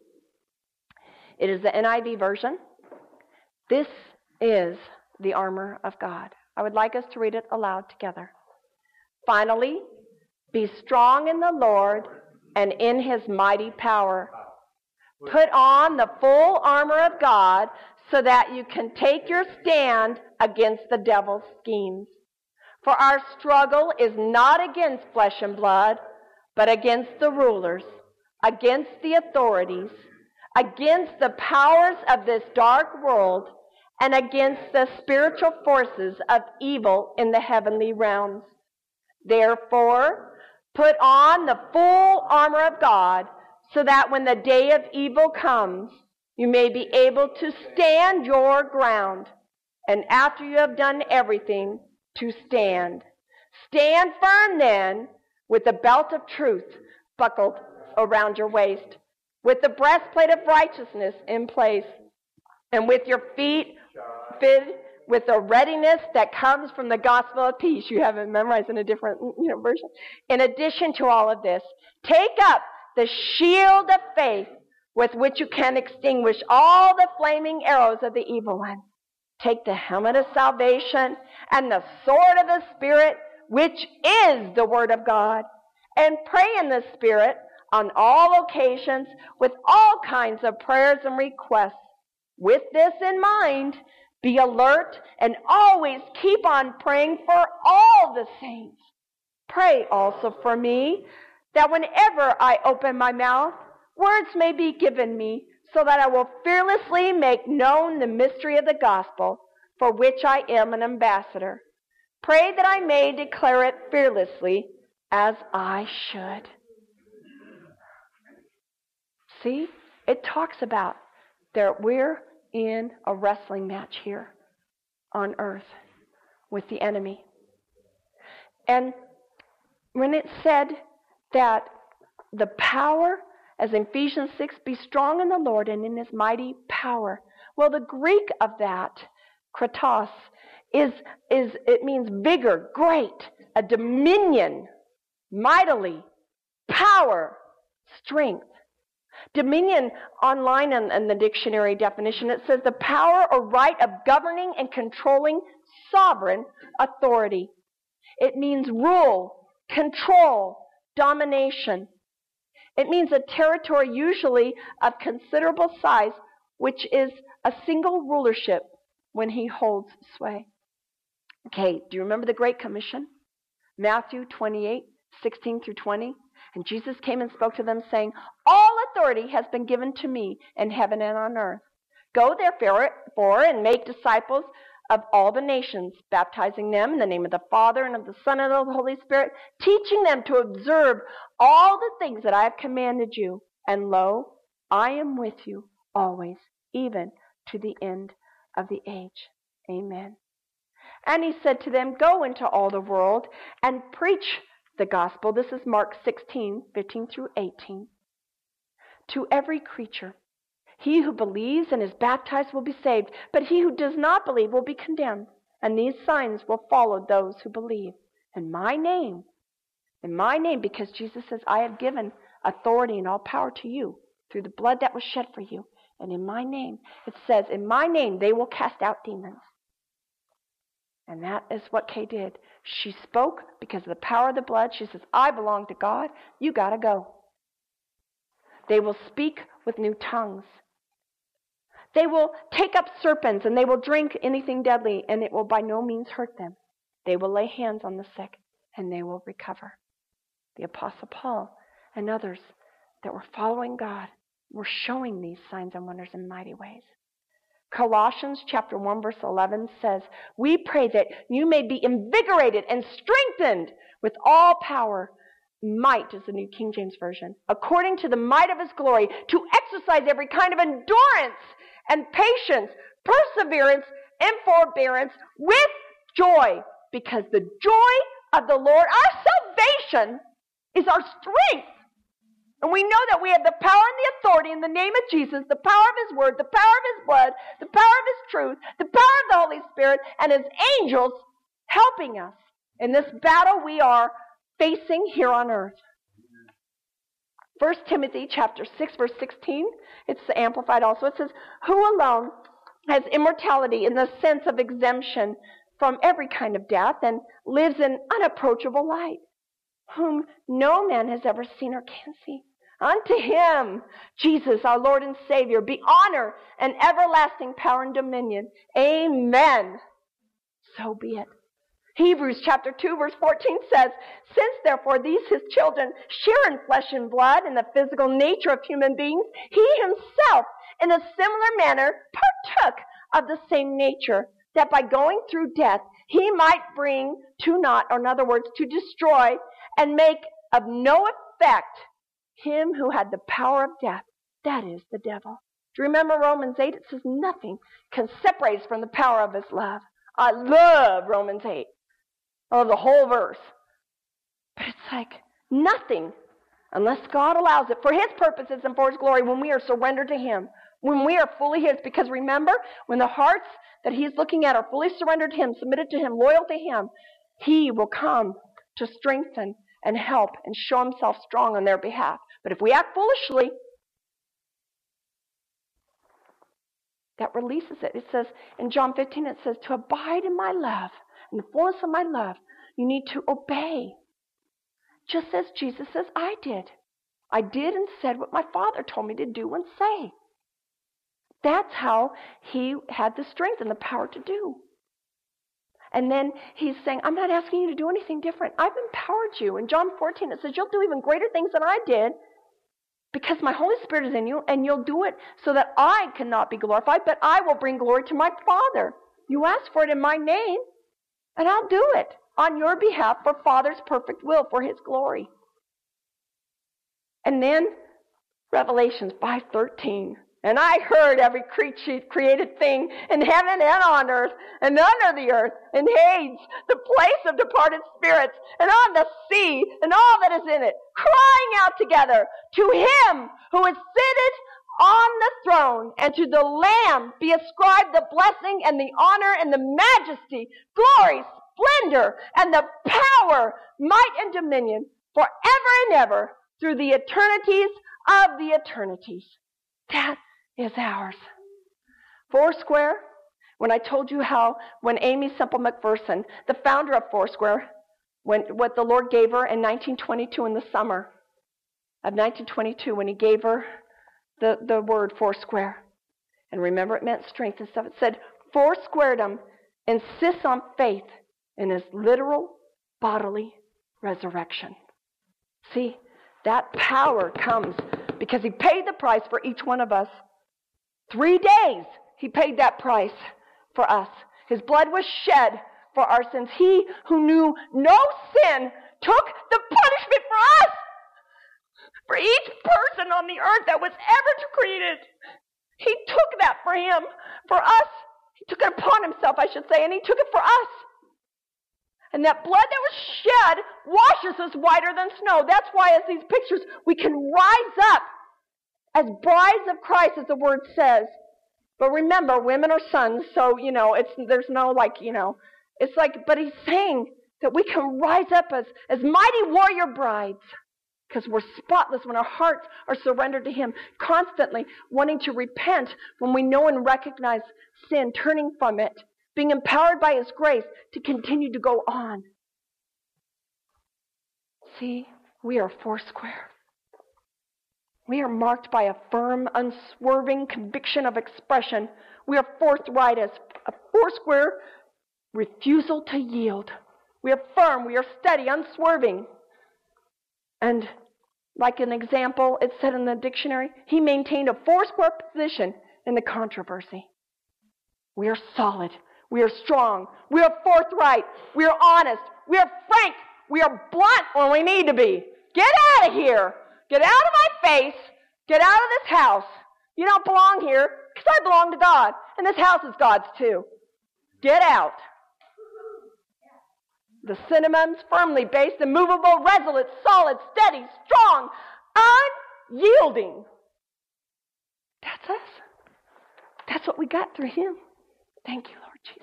It is the NIV version. This is the armor of God. I would like us to read it aloud together. Finally, be strong in the Lord and in his mighty power. Put on the full armor of God so that you can take your stand against the devil's schemes. For our struggle is not against flesh and blood, but against the rulers, against the authorities, against the powers of this dark world, and against the spiritual forces of evil in the heavenly realms. Therefore, put on the full armor of God, so that when the day of evil comes, you may be able to stand your ground. And after you have done everything, to stand. Stand firm then, with the belt of truth buckled around your waist, with the breastplate of righteousness in place, and with your feet fitted with the readiness that comes from the gospel of peace. You have it memorized in a different version. In addition to all of this, take up the shield of faith with which you can extinguish all the flaming arrows of the evil one. Take the helmet of salvation and the sword of the Spirit, which is the Word of God, and pray in the Spirit on all occasions with all kinds of prayers and requests. With this in mind, be alert and always keep on praying for all the saints. Pray also for me, that whenever I open my mouth, words may be given me, so that I will fearlessly make known the mystery of the gospel, for which I am an ambassador. Pray that I may declare it fearlessly, as I should. See, it talks about that we're in a wrestling match here on earth with the enemy. And when it said that the power, as in Ephesians 6, be strong in the Lord and in his mighty power. Well, the Greek of that, kratos, it means vigor, great, a dominion, mightily, power, strength. Dominion, online in the dictionary definition, it says the power or right of governing and controlling sovereign authority. It means rule, control, domination. It means a territory usually of considerable size, which is a single rulership when he holds sway. Okay, do you remember the Great Commission? Matthew 28, 16 through 20. And Jesus came and spoke to them, saying, all authority has been given to me in heaven and on earth. Go therefore and make disciples of all the nations, baptizing them in the name of the Father and of the Son and of the Holy Spirit, teaching them to observe all the things that I have commanded you. And lo, I am with you always, even to the end of the age. Amen. And he said to them, go into all the world and preach the gospel. This is Mark 16, 15 through 18. To every creature. He who believes and is baptized will be saved, but he who does not believe will be condemned. And these signs will follow those who believe. In my name, because Jesus says, I have given authority and all power to you through the blood that was shed for you. And in my name, it says, in my name they will cast out demons. And that is what Kay did. She spoke because of the power of the blood. She says, I belong to God. You got to go. They will speak with new tongues. They will take up serpents and they will drink anything deadly and it will by no means hurt them. They will lay hands on the sick and they will recover. The Apostle Paul and others that were following God were showing these signs and wonders in mighty ways. Colossians chapter 1 verse 11 says, we pray that you may be invigorated and strengthened with all power. Might is the New King James Version. According to the might of his glory, to exercise every kind of endurance and patience, perseverance and forbearance with joy. Because the joy of the Lord, our salvation, is our strength. And we know that we have the power and the authority in the name of Jesus, the power of his word, the power of his blood, the power of his truth, the power of the Holy Spirit, and his angels helping us in this battle we are facing here on earth. 1 Timothy chapter 6, verse 16, it's amplified also. It says, who alone has immortality in the sense of exemption from every kind of death and lives in unapproachable light, whom no man has ever seen or can see. Unto him, Jesus, our Lord and Savior, be honor and everlasting power and dominion. Amen. So be it. Hebrews chapter 2 verse 14 says, since therefore these his children share in flesh and blood and the physical nature of human beings, he himself in a similar manner partook of the same nature, that by going through death he might bring to naught, or in other words, to destroy and make of no effect him who had the power of death, that is the devil. Do you remember Romans 8? It says nothing can separate us from the power of his love. I love Romans 8. I love the whole verse. But it's like nothing, unless God allows it, for his purposes and for his glory, when we are surrendered to him, When we are fully His, because remember, when the hearts that He's looking at are fully surrendered to Him, submitted to Him, loyal to Him, He will come to strengthen and help and show Himself strong on their behalf. But if we act foolishly, that releases it. It says, in John 15, it says, to abide in my love, in the fullness of my love, you need to obey. Just as Jesus says, I did. I did and said what my Father told me to do and say. That's how He had the strength and the power to do. And then He's saying, I'm not asking you to do anything different. I've empowered you. In John 14, it says, you'll do even greater things than I did because my Holy Spirit is in you, and you'll do it so that I cannot be glorified, but I will bring glory to my Father. You ask for it in my name, and I'll do it on your behalf for Father's perfect will, for His glory. And then Revelations 5:13. And I heard every created thing in heaven and on earth and under the earth, and Hades, the place of departed spirits, and on the sea and all that is in it, crying out together, to Him who is seated on the throne and to the Lamb be ascribed the blessing and the honor and the majesty, glory, splendor, and the power, might, and dominion forever and ever through the eternities of the eternities. That is ours. Foursquare, when I told you how when Amy Semple McPherson, the founder of Foursquare, what the Lord gave her in 1922 in the summer of 1922 when He gave her the word Foursquare. And remember, it meant strength and stuff. It said, Foursquaredom insists on faith in His literal bodily resurrection. See, that power comes because He paid the price for each one of us. 3 days He paid that price for us. His blood was shed for our sins. He who knew no sin took the punishment for us. For each person on the earth that was ever created. He took that for Him, for us. He took it upon Himself, I should say, and He took it for us. And that blood that was shed washes us whiter than snow. That's why as these pictures, we can rise up as brides of Christ, as the Word says. But remember, women are sons, so, there's no it's like, but He's saying that we can rise up as mighty warrior brides because we're spotless when our hearts are surrendered to Him, constantly wanting to repent when we know and recognize sin, turning from it, being empowered by His grace to continue to go on. See, we are Foursquare. We are marked by a firm, unswerving conviction of expression. We are forthright as a Foursquare refusal to yield. We are firm, we are steady, unswerving. And like an example, it said in the dictionary, He maintained a Foursquare position in the controversy. We are solid. We are strong. We are forthright. We are honest. We are frank. We are blunt when we need to be. Get out of here. Get out of my face. Get out of this house. You don't belong here because I belong to God. And this house is God's too. Get out. The synonyms: firmly based, immovable, resolute, solid, steady, strong, unyielding. That's us. That's what we got through Him. Thank you, Lord Jesus.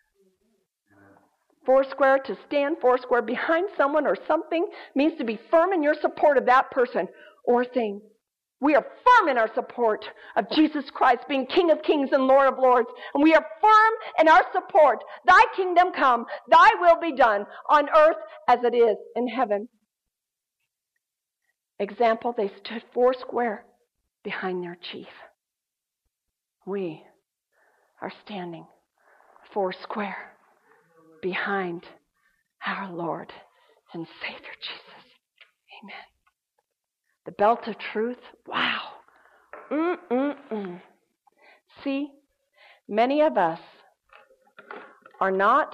Foursquare, to stand foursquare behind someone or something, means to be firm in your support of that person or thing. We are firm in our support of Jesus Christ being King of Kings and Lord of Lords. And we are firm in our support. Thy kingdom come, Thy will be done on earth as it is in heaven. Example, they stood foursquare behind their chief. We are standing foursquare behind our Lord and Savior Jesus. Amen. The belt of truth, wow. See, many of us are not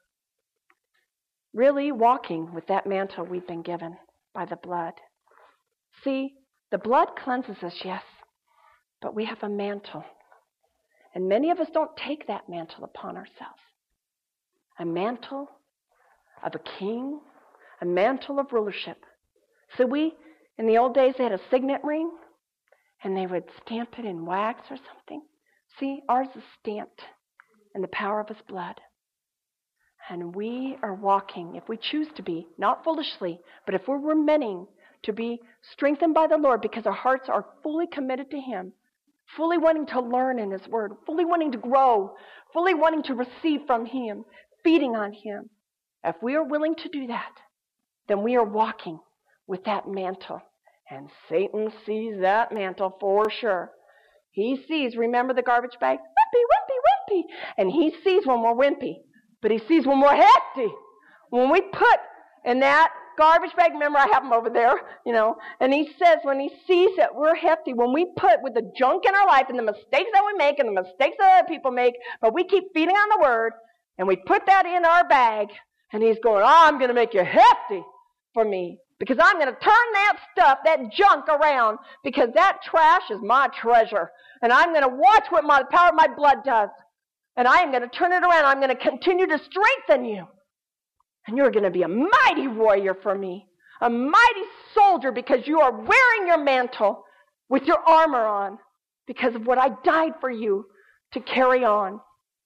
really walking with that mantle we've been given by the blood. See, the blood cleanses us, yes, but we have a mantle. And many of us don't take that mantle upon ourselves. A mantle of a king, a mantle of rulership. So in the old days, they had a signet ring, and they would stamp it in wax or something. See, ours is stamped in the power of his blood. And we are walking, if we choose to be, not foolishly, but if we're meaning to be strengthened by the Lord because our hearts are fully committed to him, fully wanting to learn in his word, fully wanting to grow, fully wanting to receive from him, feeding on him. If we are willing to do that, then we are walking with that mantle. And Satan sees that mantle for sure. He sees, remember the garbage bag? Wimpy, wimpy, wimpy. And he sees when we're wimpy. But he sees when we're hefty. When we put in that garbage bag, remember I have them over there, and he says when he sees that we're hefty, when we put with the junk in our life and the mistakes that we make and the mistakes that other people make, but we keep feeding on the word, and we put that in our bag, and he's going, I'm going to make you hefty for me. Because I'm going to turn that stuff, that junk around, because that trash is my treasure. And I'm going to watch what the power of my blood does. And I am going to turn it around. I'm going to continue to strengthen you. And you're going to be a mighty warrior for me. A mighty soldier because you are wearing your mantle with your armor on because of what I died for you to carry on.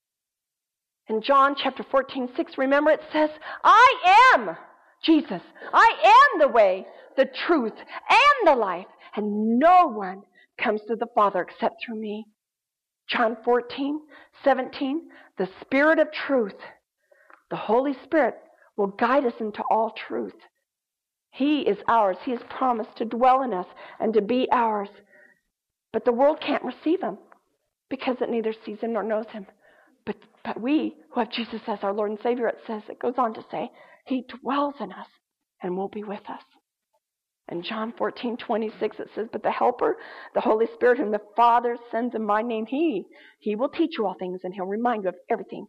In John chapter 14:6, remember it says, I am Jesus. I am the way, the truth, and the life. And no one comes to the Father except through me. John 14:17, the Spirit of truth, the Holy Spirit, will guide us into all truth. He is ours. He has promised to dwell in us and to be ours. But the world can't receive him because it neither sees him nor knows him. But we who have Jesus as our Lord and Savior, it goes on to say, he dwells in us and will be with us. In John 14:26 it says, but the Helper, the Holy Spirit, whom the Father sends in my name, he will teach you all things and he'll remind you of everything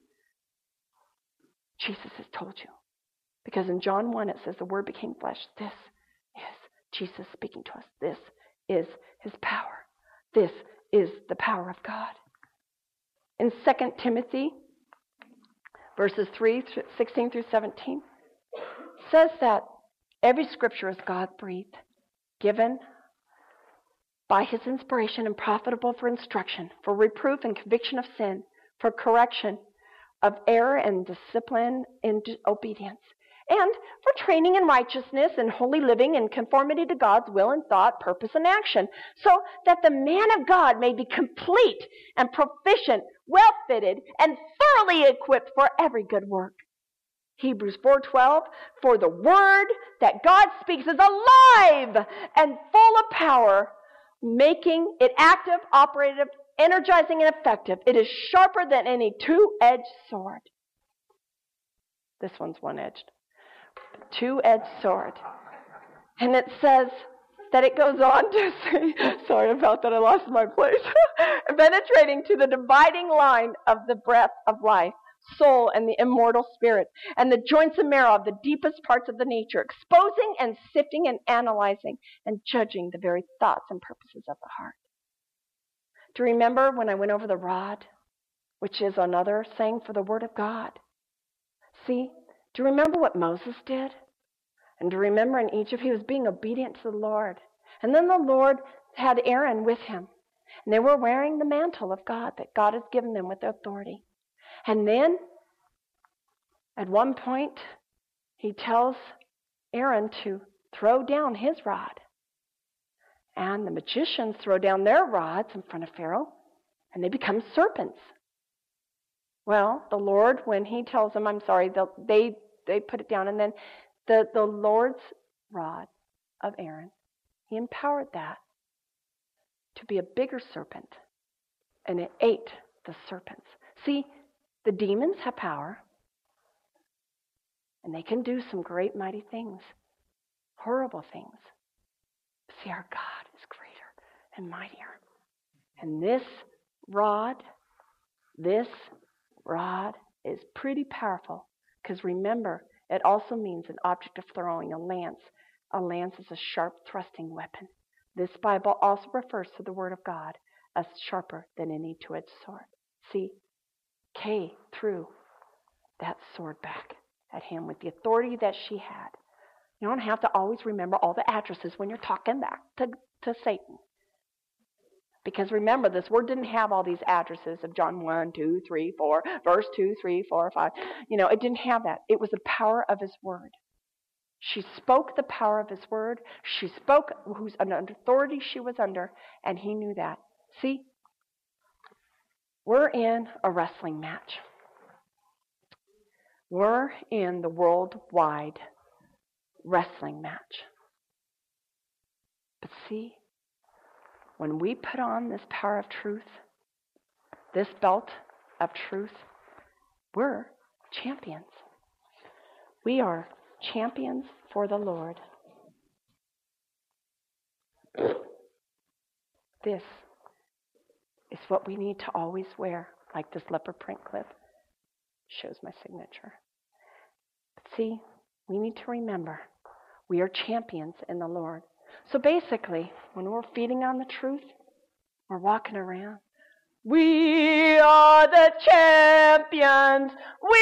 Jesus has told you. Because in John 1 it says the Word became flesh. This is Jesus speaking to us. This is his power. This is the power of God. In 2 Timothy verses 16 through 17 says that every scripture is God-breathed, given by his inspiration and profitable for instruction, for reproof and conviction of sin, for correction of error and discipline in obedience, and for training in righteousness and holy living in conformity to God's will and thought, purpose, and action, so that the man of God may be complete and proficient, well-fitted, and thoroughly equipped for every good work. Hebrews 4:12, for the word that God speaks is alive and full of power, making it active, operative, energizing, and effective. It is sharper than any two-edged sword. This one's one-edged. Two-edged sword. And it says that it goes on to say, sorry about that, I lost my place, penetrating to the dividing line of the breath of life, soul, and the immortal spirit, and the joints and marrow of the deepest parts of the nature, exposing and sifting and analyzing and judging the very thoughts and purposes of the heart. Do you remember when I went over the rod, which is another saying for the word of God? See, do you remember what Moses did? And do you remember in Egypt he was being obedient to the Lord? And then the Lord had Aaron with him. And they were wearing the mantle of God that God has given them with authority. And then, at one point, he tells Aaron to throw down his rod. And the magicians throw down their rods in front of Pharaoh, and they become serpents. Well, the Lord, when he tells them, I'm sorry, they put it down, and then the Lord's rod of Aaron, he empowered that to be a bigger serpent, and it ate the serpents. See, the demons have power, and they can do some great mighty things, horrible things. But see, our God is greater and mightier. And this rod is pretty powerful, because remember, it also means an object of throwing, a lance. A lance is a sharp thrusting weapon. This Bible also refers to the Word of God as sharper than any two-edged sword. See, Kay threw that sword back at him with the authority that she had. You don't have to always remember all the addresses when you're talking back to Satan. Because remember, this word didn't have all these addresses of John 1, 2, 3, 4, verse 2, 3, 4, 5. It didn't have that. It was the power of his word. She spoke the power of his word. She spoke whose authority she was under, and he knew that. See, we're in a wrestling match. We're in the worldwide wrestling match. But see, when we put on this power of truth, this belt of truth, we're champions. We are champions for the Lord. This is what we need to always wear, like this leopard print clip shows my signature. But see, we need to remember we are champions in the Lord. So basically, when we're feeding on the truth, we're walking around. We are the champions.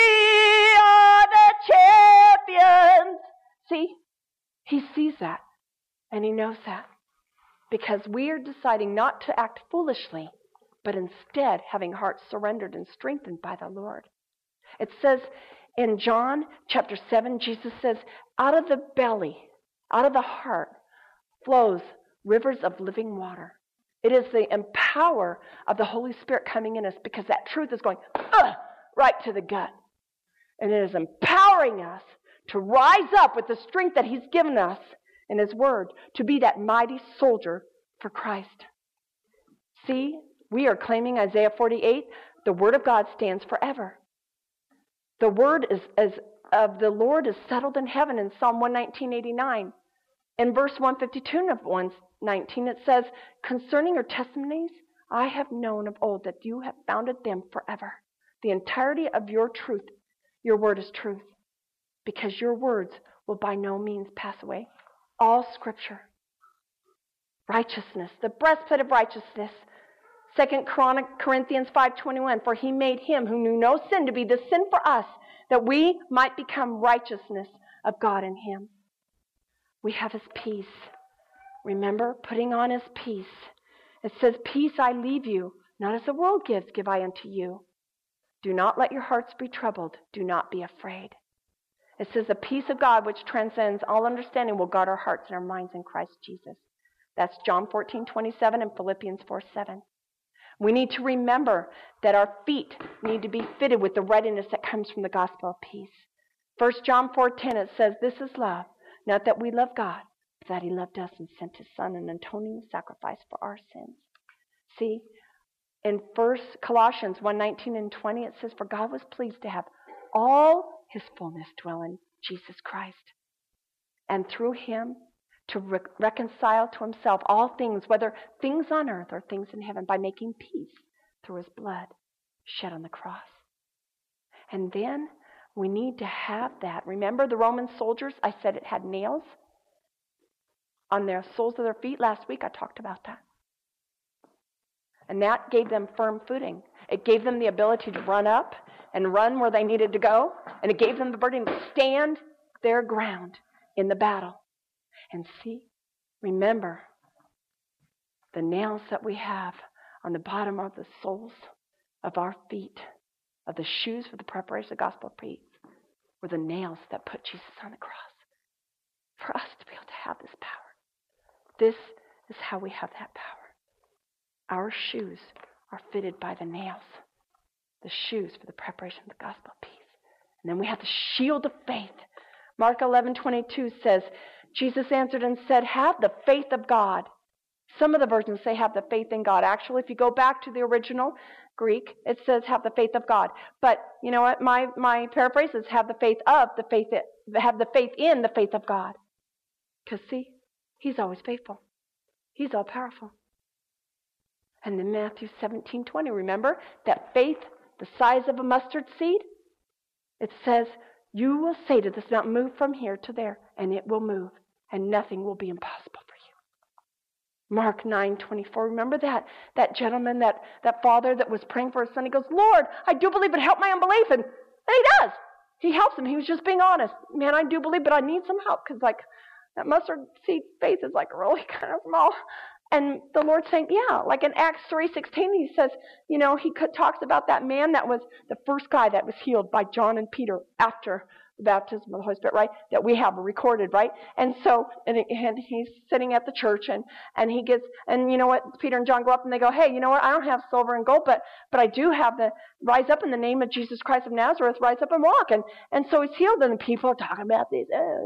We are the champions. See, he sees that and he knows that because we are deciding not to act foolishly, but instead having hearts surrendered and strengthened by the Lord. It says in John chapter 7, Jesus says, out of the belly, out of the heart, flows rivers of living water. It is the empower of the Holy Spirit coming in us because that truth is going right to the gut. And it is empowering us to rise up with the strength that he's given us in his word to be that mighty soldier for Christ. See, we are claiming Isaiah 48. The word of God stands forever. The word of the Lord is settled in heaven in Psalm 119:89. In verse 152 of 119, it says, concerning your testimonies, I have known of old that you have founded them forever. The entirety of your truth, your word is truth, because your words will by no means pass away. All scripture, righteousness, the breastplate of righteousness. 2 Corinthians 5:21, for he made him who knew no sin to be the sin for us, that we might become righteousness of God in him. We have his peace. Remember, putting on his peace. It says, peace I leave you, not as the world gives, give I unto you. Do not let your hearts be troubled. Do not be afraid. It says, the peace of God, which transcends all understanding, will guard our hearts and our minds in Christ Jesus. That's John 14:27 and Philippians 4:7. We need to remember that our feet need to be fitted with the readiness that comes from the gospel of peace. 1 John 4:10, it says, this is love, not that we love God, but that he loved us and sent his Son, an atoning sacrifice for our sins. See, in 1 Colossians 1:19 and 20, it says, for God was pleased to have all his fullness dwell in Jesus Christ, and through him to reconcile to himself all things, whether things on earth or things in heaven, by making peace through his blood shed on the cross. And then we need to have that. Remember the Roman soldiers? I said it had nails on their soles of their feet. Last week I talked about that. And that gave them firm footing. It gave them the ability to run up and run where they needed to go. And it gave them the burden to stand their ground in the battle. And see, remember, the nails that we have on the bottom of the soles of our feet, of the shoes for the preparation of the gospel of peace, were the nails that put Jesus on the cross. For us to be able to have this power. This is how we have that power. Our shoes are fitted by the nails. The shoes for the preparation of the gospel of peace. And then we have the shield of faith. Mark 11:22 says, Jesus answered and said, have the faith of God. Some of the versions say have the faith in God. Actually, if you go back to the original Greek, it says have the faith of God. But you know what? My paraphrase is have the faith in the faith of God. Because see, he's always faithful. He's all powerful. And in Matthew 17:20, remember that faith the size of a mustard seed? It says, you will say to this mountain, move from here to there, and it will move, and nothing will be impossible for you. Mark 9:24. Remember that gentleman, that father that was praying for his son. He goes, Lord, I do believe, but help my unbelief. And he does. He helps him. He was just being honest. Man, I do believe, but I need some help because that mustard seed faith is really kind of small. And the Lord's saying, yeah, like in Acts 3:16, he says, he talks about that man that was the first guy that was healed by John and Peter after the baptism of the Holy Spirit, right? That we have recorded, right? And so, and he's sitting at the church, and he gets, and you know what? Peter and John go up and they go, hey, you know what? I don't have silver and gold, but I do have the rise up in the name of Jesus Christ of Nazareth, rise up and walk. And so he's healed, and the people are talking about these,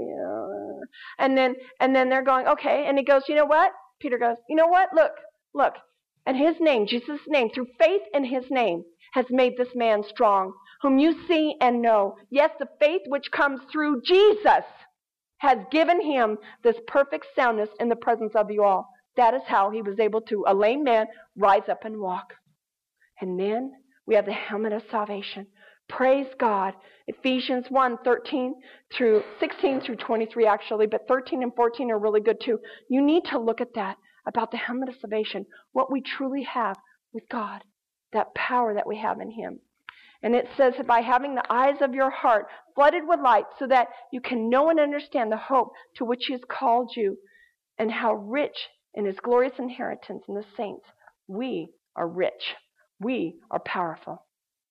and then they're going, okay, and he goes, you know what? Peter goes, you know what? Look. And his name, Jesus' name, through faith in his name, has made this man strong, whom you see and know. Yes, the faith which comes through Jesus has given him this perfect soundness in the presence of you all. That is how he was able to, a lame man, rise up and walk. And then we have the helmet of salvation. Praise God. Ephesians 1:13 through 16 through 23 actually, but 13 and 14 are really good too. You need to look at that, about the helmet of salvation, what we truly have with God, that power that we have in him. And it says that by having the eyes of your heart flooded with light so that you can know and understand the hope to which he has called you and how rich in his glorious inheritance in the saints. We are rich. We are powerful.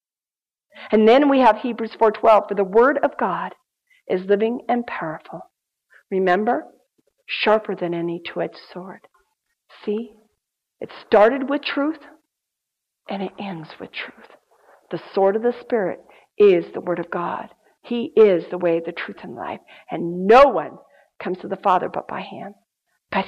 And then we have Hebrews 4:12, for the word of God is living and powerful. Remember, sharper than any two-edged sword. See, it started with truth and it ends with truth. The sword of the Spirit is the word of God. He is the way, the truth, and life. And no one comes to the Father but by him. But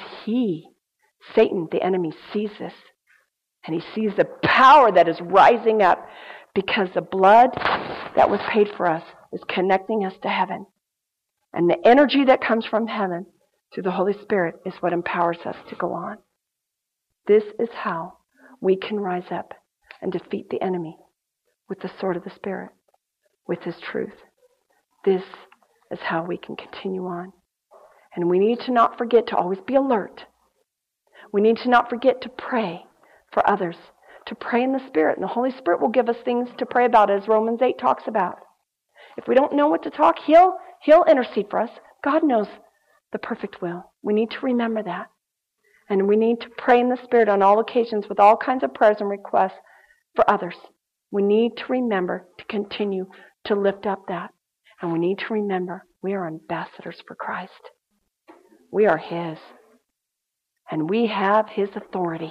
Satan, the enemy, sees this. And he sees the power that is rising up because the blood that was paid for us is connecting us to heaven. And the energy that comes from heaven through the Holy Spirit is what empowers us to go on. This is how we can rise up and defeat the enemy, with the sword of the Spirit, with his truth. This is how we can continue on. And we need to not forget to always be alert. We need to not forget to pray for others, to pray in the Spirit. And the Holy Spirit will give us things to pray about, as Romans 8 talks about. If we don't know what to talk, He'll intercede for us. God knows the perfect will. We need to remember that. And we need to pray in the Spirit on all occasions with all kinds of prayers and requests for others. We need to remember to continue to lift up that. And we need to remember we are ambassadors for Christ. We are his. And we have his authority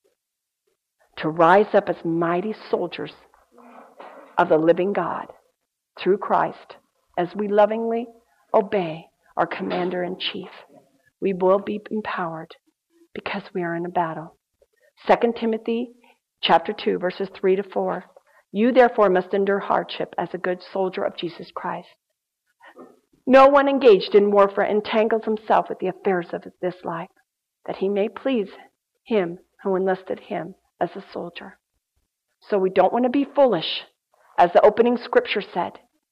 to rise up as mighty soldiers of the living God through Christ as we lovingly obey our commander-in-chief. We will be empowered because we are in a battle. 2 Timothy chapter 2, verses 3 to 4. You therefore must endure hardship as a good soldier of Jesus Christ. No one engaged in warfare entangles himself with the affairs of this life, that he may please him who enlisted him as a soldier. So we don't want to be foolish, as the opening scripture said.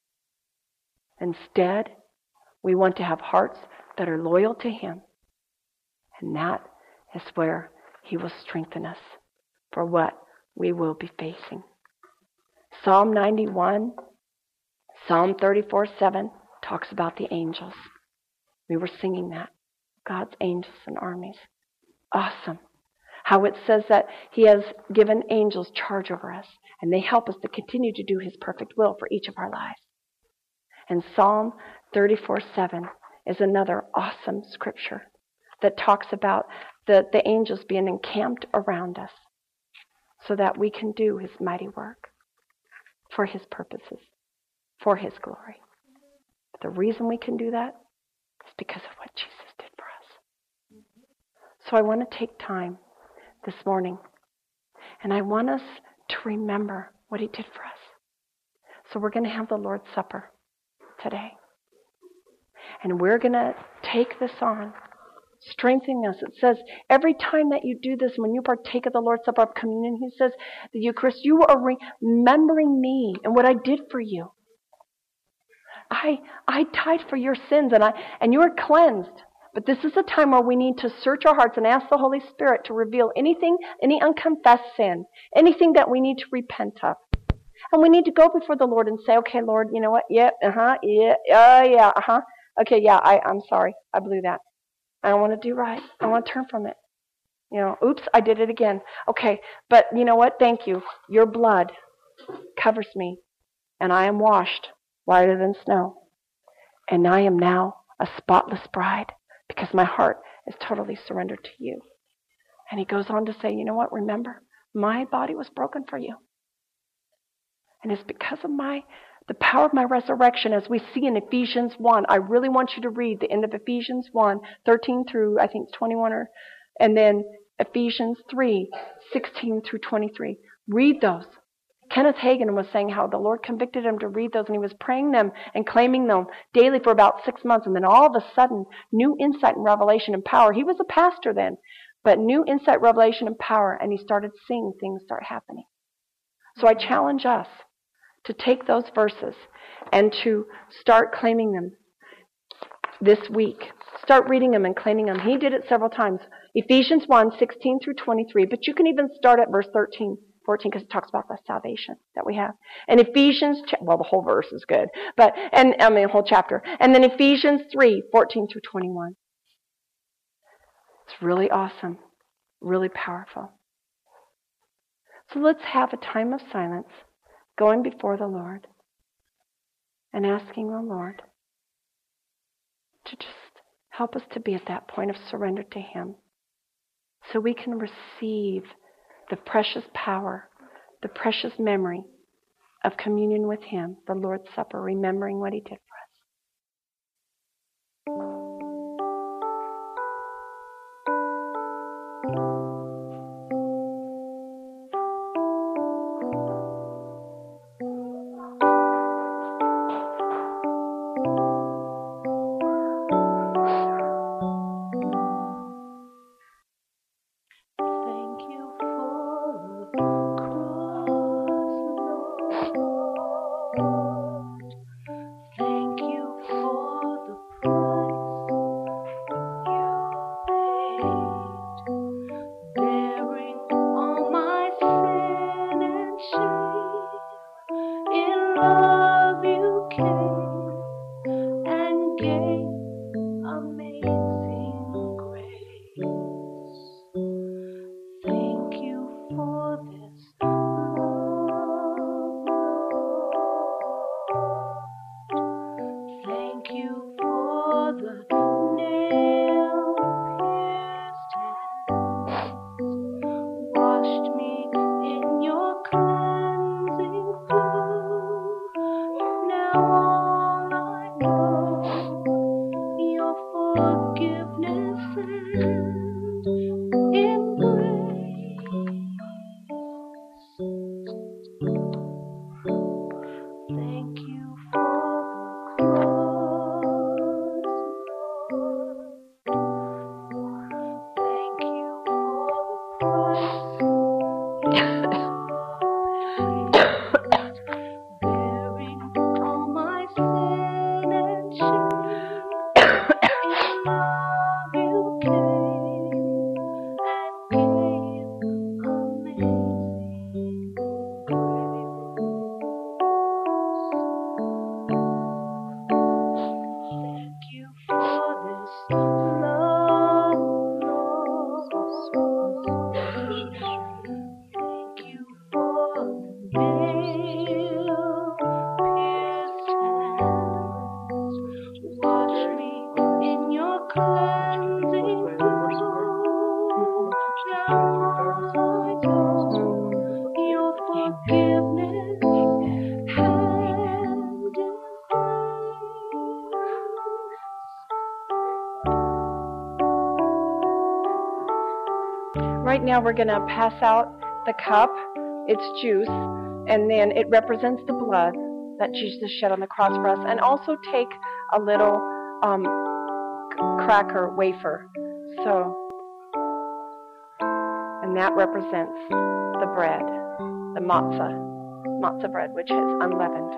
Instead, we want to have hearts that are loyal to him. And that is where he will strengthen us for what we will be facing. Psalm 91, Psalm 34:7 talks about the angels. We were singing that. God's angels and armies. Awesome. How it says that he has given angels charge over us, and they help us to continue to do his perfect will for each of our lives. And Psalm 34:7 is another awesome scripture that talks about the angels being encamped around us so that we can do his mighty work for his purposes, for his glory. But the reason we can do that is because of what Jesus did for us. So I want to take time this morning, and I want us to remember what he did for us. So we're going to have the Lord's Supper today. And we're going to take this on, strengthening us. It says, every time that you do this, when you partake of the Lord's Supper of communion, he says, the Eucharist, you are remembering me and what I did for you. I died for your sins, and you are cleansed. But this is a time where we need to search our hearts and ask the Holy Spirit to reveal anything, any unconfessed sin, anything that we need to repent of. And we need to go before the Lord and say, okay, Lord, you know what? Okay, I'm sorry. I blew that. I don't want to do right. I want to turn from it. Oops, I did it again. Okay, but you know what? Thank you. Your blood covers me, and I am washed whiter than snow. And I am now a spotless bride because my heart is totally surrendered to you. And he goes on to say, you know what? Remember, my body was broken for you. And it's because of the power of my resurrection, as we see in Ephesians 1. I really want you to read the end of Ephesians 1, 13 through, I think it's 21, and then Ephesians 3, 16 through 23. Read those. Kenneth Hagin was saying how the Lord convicted him to read those, and he was praying them and claiming them daily for about 6 months, and then all of a sudden, new insight and revelation and power. He was a pastor then, but new insight, revelation, and power, and he started seeing things start happening. So I challenge us to take those verses and to start claiming them this week. Start reading them and claiming them. He did it several times. Ephesians 1, 16 through 23, but you can even start at verse 13. 14, because it talks about the salvation that we have. And Ephesians, the whole verse is good, the whole chapter. And then Ephesians 3, 14 through 21. It's really awesome, really powerful. So let's have a time of silence, going before the Lord and asking the Lord to just help us to be at that point of surrender to Him so we can receive the precious power, the precious memory of communion with Him, the Lord's Supper, remembering what He did for us. Right now we're going to pass out the cup. It's juice, and then it represents the blood that Jesus shed on the cross for us. And also take a little cracker wafer. And that represents the bread, the matzah bread, which is unleavened.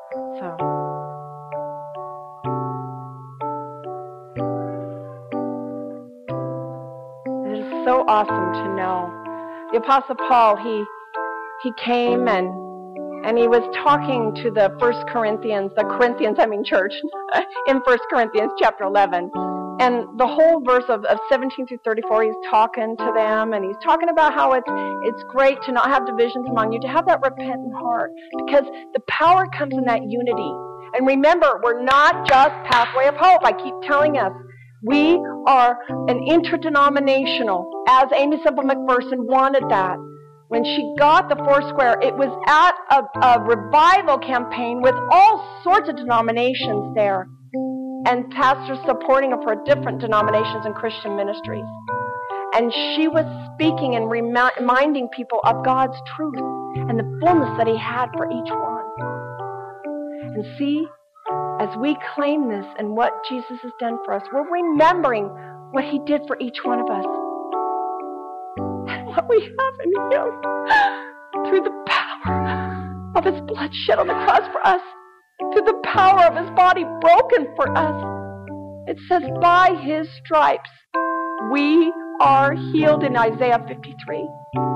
So awesome to know. The Apostle Paul, he came and he was talking to the church in 1 Corinthians chapter 11. And the whole verse of 17 through 34, he's talking to them, and he's talking about how it's great to not have divisions among you, to have that repentant heart, because the power comes in that unity. And remember, we're not just Pathway of Hope. I keep telling us, we are an interdenominational, as Amy Semple McPherson wanted that. When she got the Foursquare, it was at a revival campaign with all sorts of denominations there, and pastors supporting her for different denominations and Christian ministries. And she was speaking and reminding people of God's truth and the fullness that He had for each one. And see, as we claim this and what Jesus has done for us, we're remembering what He did for each one of us. And what we have in Him through the power of His blood shed on the cross for us, through the power of His body broken for us. It says, by His stripes we are healed in Isaiah 53.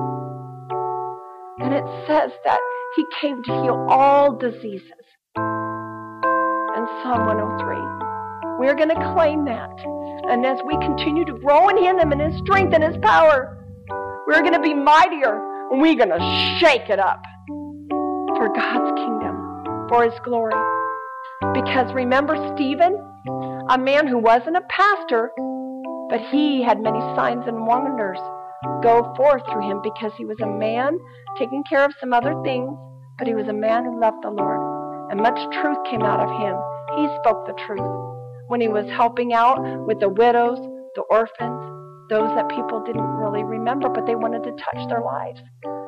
And it says that He came to heal all diseases. In Psalm 103. We're going to claim that. And as we continue to grow in Him and His strength and His power, we're going to be mightier, and we're going to shake it up for God's kingdom, for His glory. Because remember Stephen, a man who wasn't a pastor, but he had many signs and wonders go forth through him, because he was a man taking care of some other things, but he was a man who loved the Lord. And much truth came out of him. He spoke the truth when he was helping out with the widows, the orphans, those that people didn't really remember, but they wanted to touch their lives.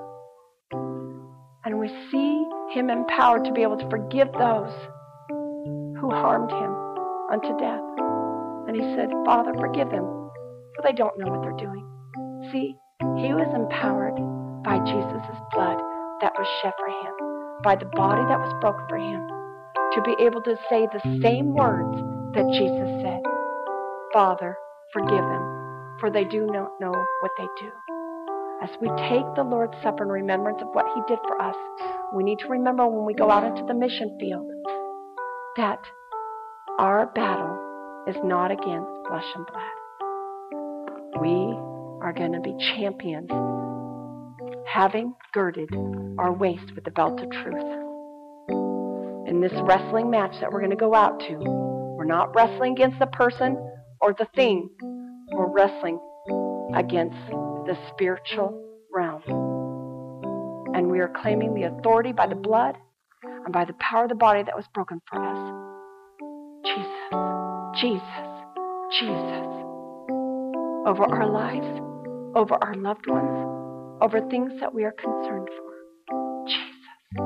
And we see him empowered to be able to forgive those who harmed him unto death. And he said, Father, forgive them, for they don't know what they're doing. See, he was empowered by Jesus' blood that was shed for him, by the body that was broken for him, to be able to say the same words that Jesus said. Father, forgive them, for they do not know what they do. As we take the Lord's Supper in remembrance of what He did for us, we need to remember when we go out into the mission field that our battle is not against flesh and blood. We are going to be champions, having girded our waist with the belt of truth. In this wrestling match that we're going to go out to, we're not wrestling against the person or the thing. We're wrestling against the spiritual realm. And we are claiming the authority by the blood and by the power of the body that was broken for us. Jesus, Jesus, Jesus. Over our lives, over our loved ones, over things that we are concerned for. Jesus.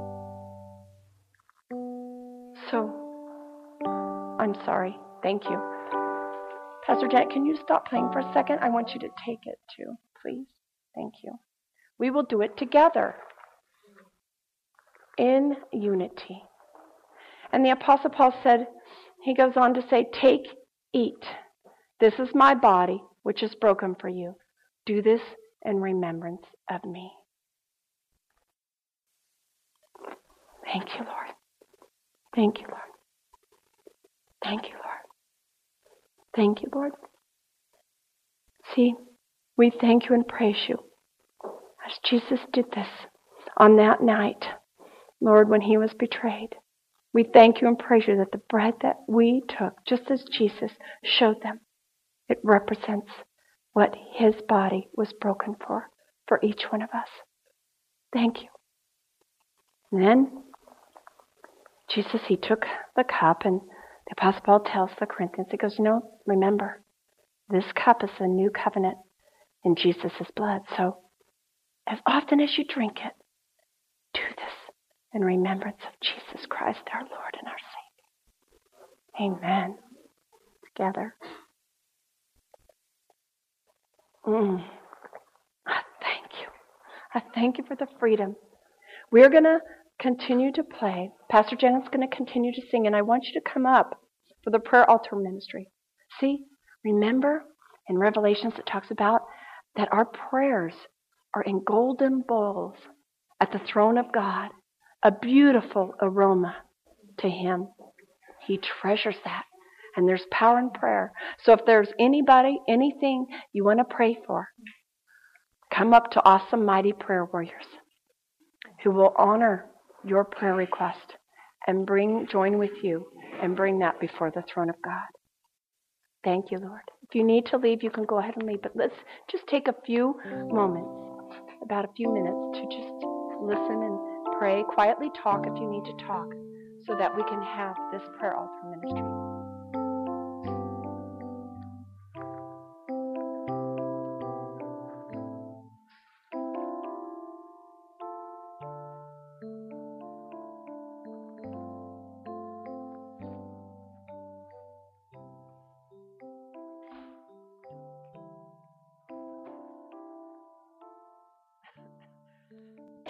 So, I'm sorry. Thank you. Pastor Janet, can you stop playing for a second? I want you to take it too, please. Thank you. We will do it together in unity. And the Apostle Paul said, he goes on to say, take, eat. This is my body, which is broken for you. Do this in remembrance of me. Thank you, Lord. Thank you, Lord. Thank you, Lord. Thank you, Lord. See, we thank you and praise you as Jesus did this on that night, Lord, when he was betrayed. We thank you and praise you that the bread that we took, just as Jesus showed them, it represents what his body was broken for each one of us. Thank you. And then Jesus, he took the cup, and the Apostle Paul tells the Corinthians, he goes, remember, this cup is a new covenant in Jesus' blood. So as often as you drink it, do this in remembrance of Jesus Christ, our Lord and our Savior. Amen. Together. I thank you. I thank you for the freedom. We're going to continue to play. Pastor Janet's going to continue to sing, and I want you to come up for the prayer altar ministry. See, remember in Revelations it talks about that our prayers are in golden bowls at the throne of God, a beautiful aroma to him. He treasures that. And there's power in prayer. So if there's anybody, anything you want to pray for, come up to Awesome Mighty Prayer Warriors who will honor your prayer request and join with you and bring that before the throne of God. Thank you, Lord. If you need to leave, you can go ahead and leave. But let's just take a few moments, about a few minutes, to just listen and pray. Quietly talk if you need to talk, so that we can have this prayer altar ministry.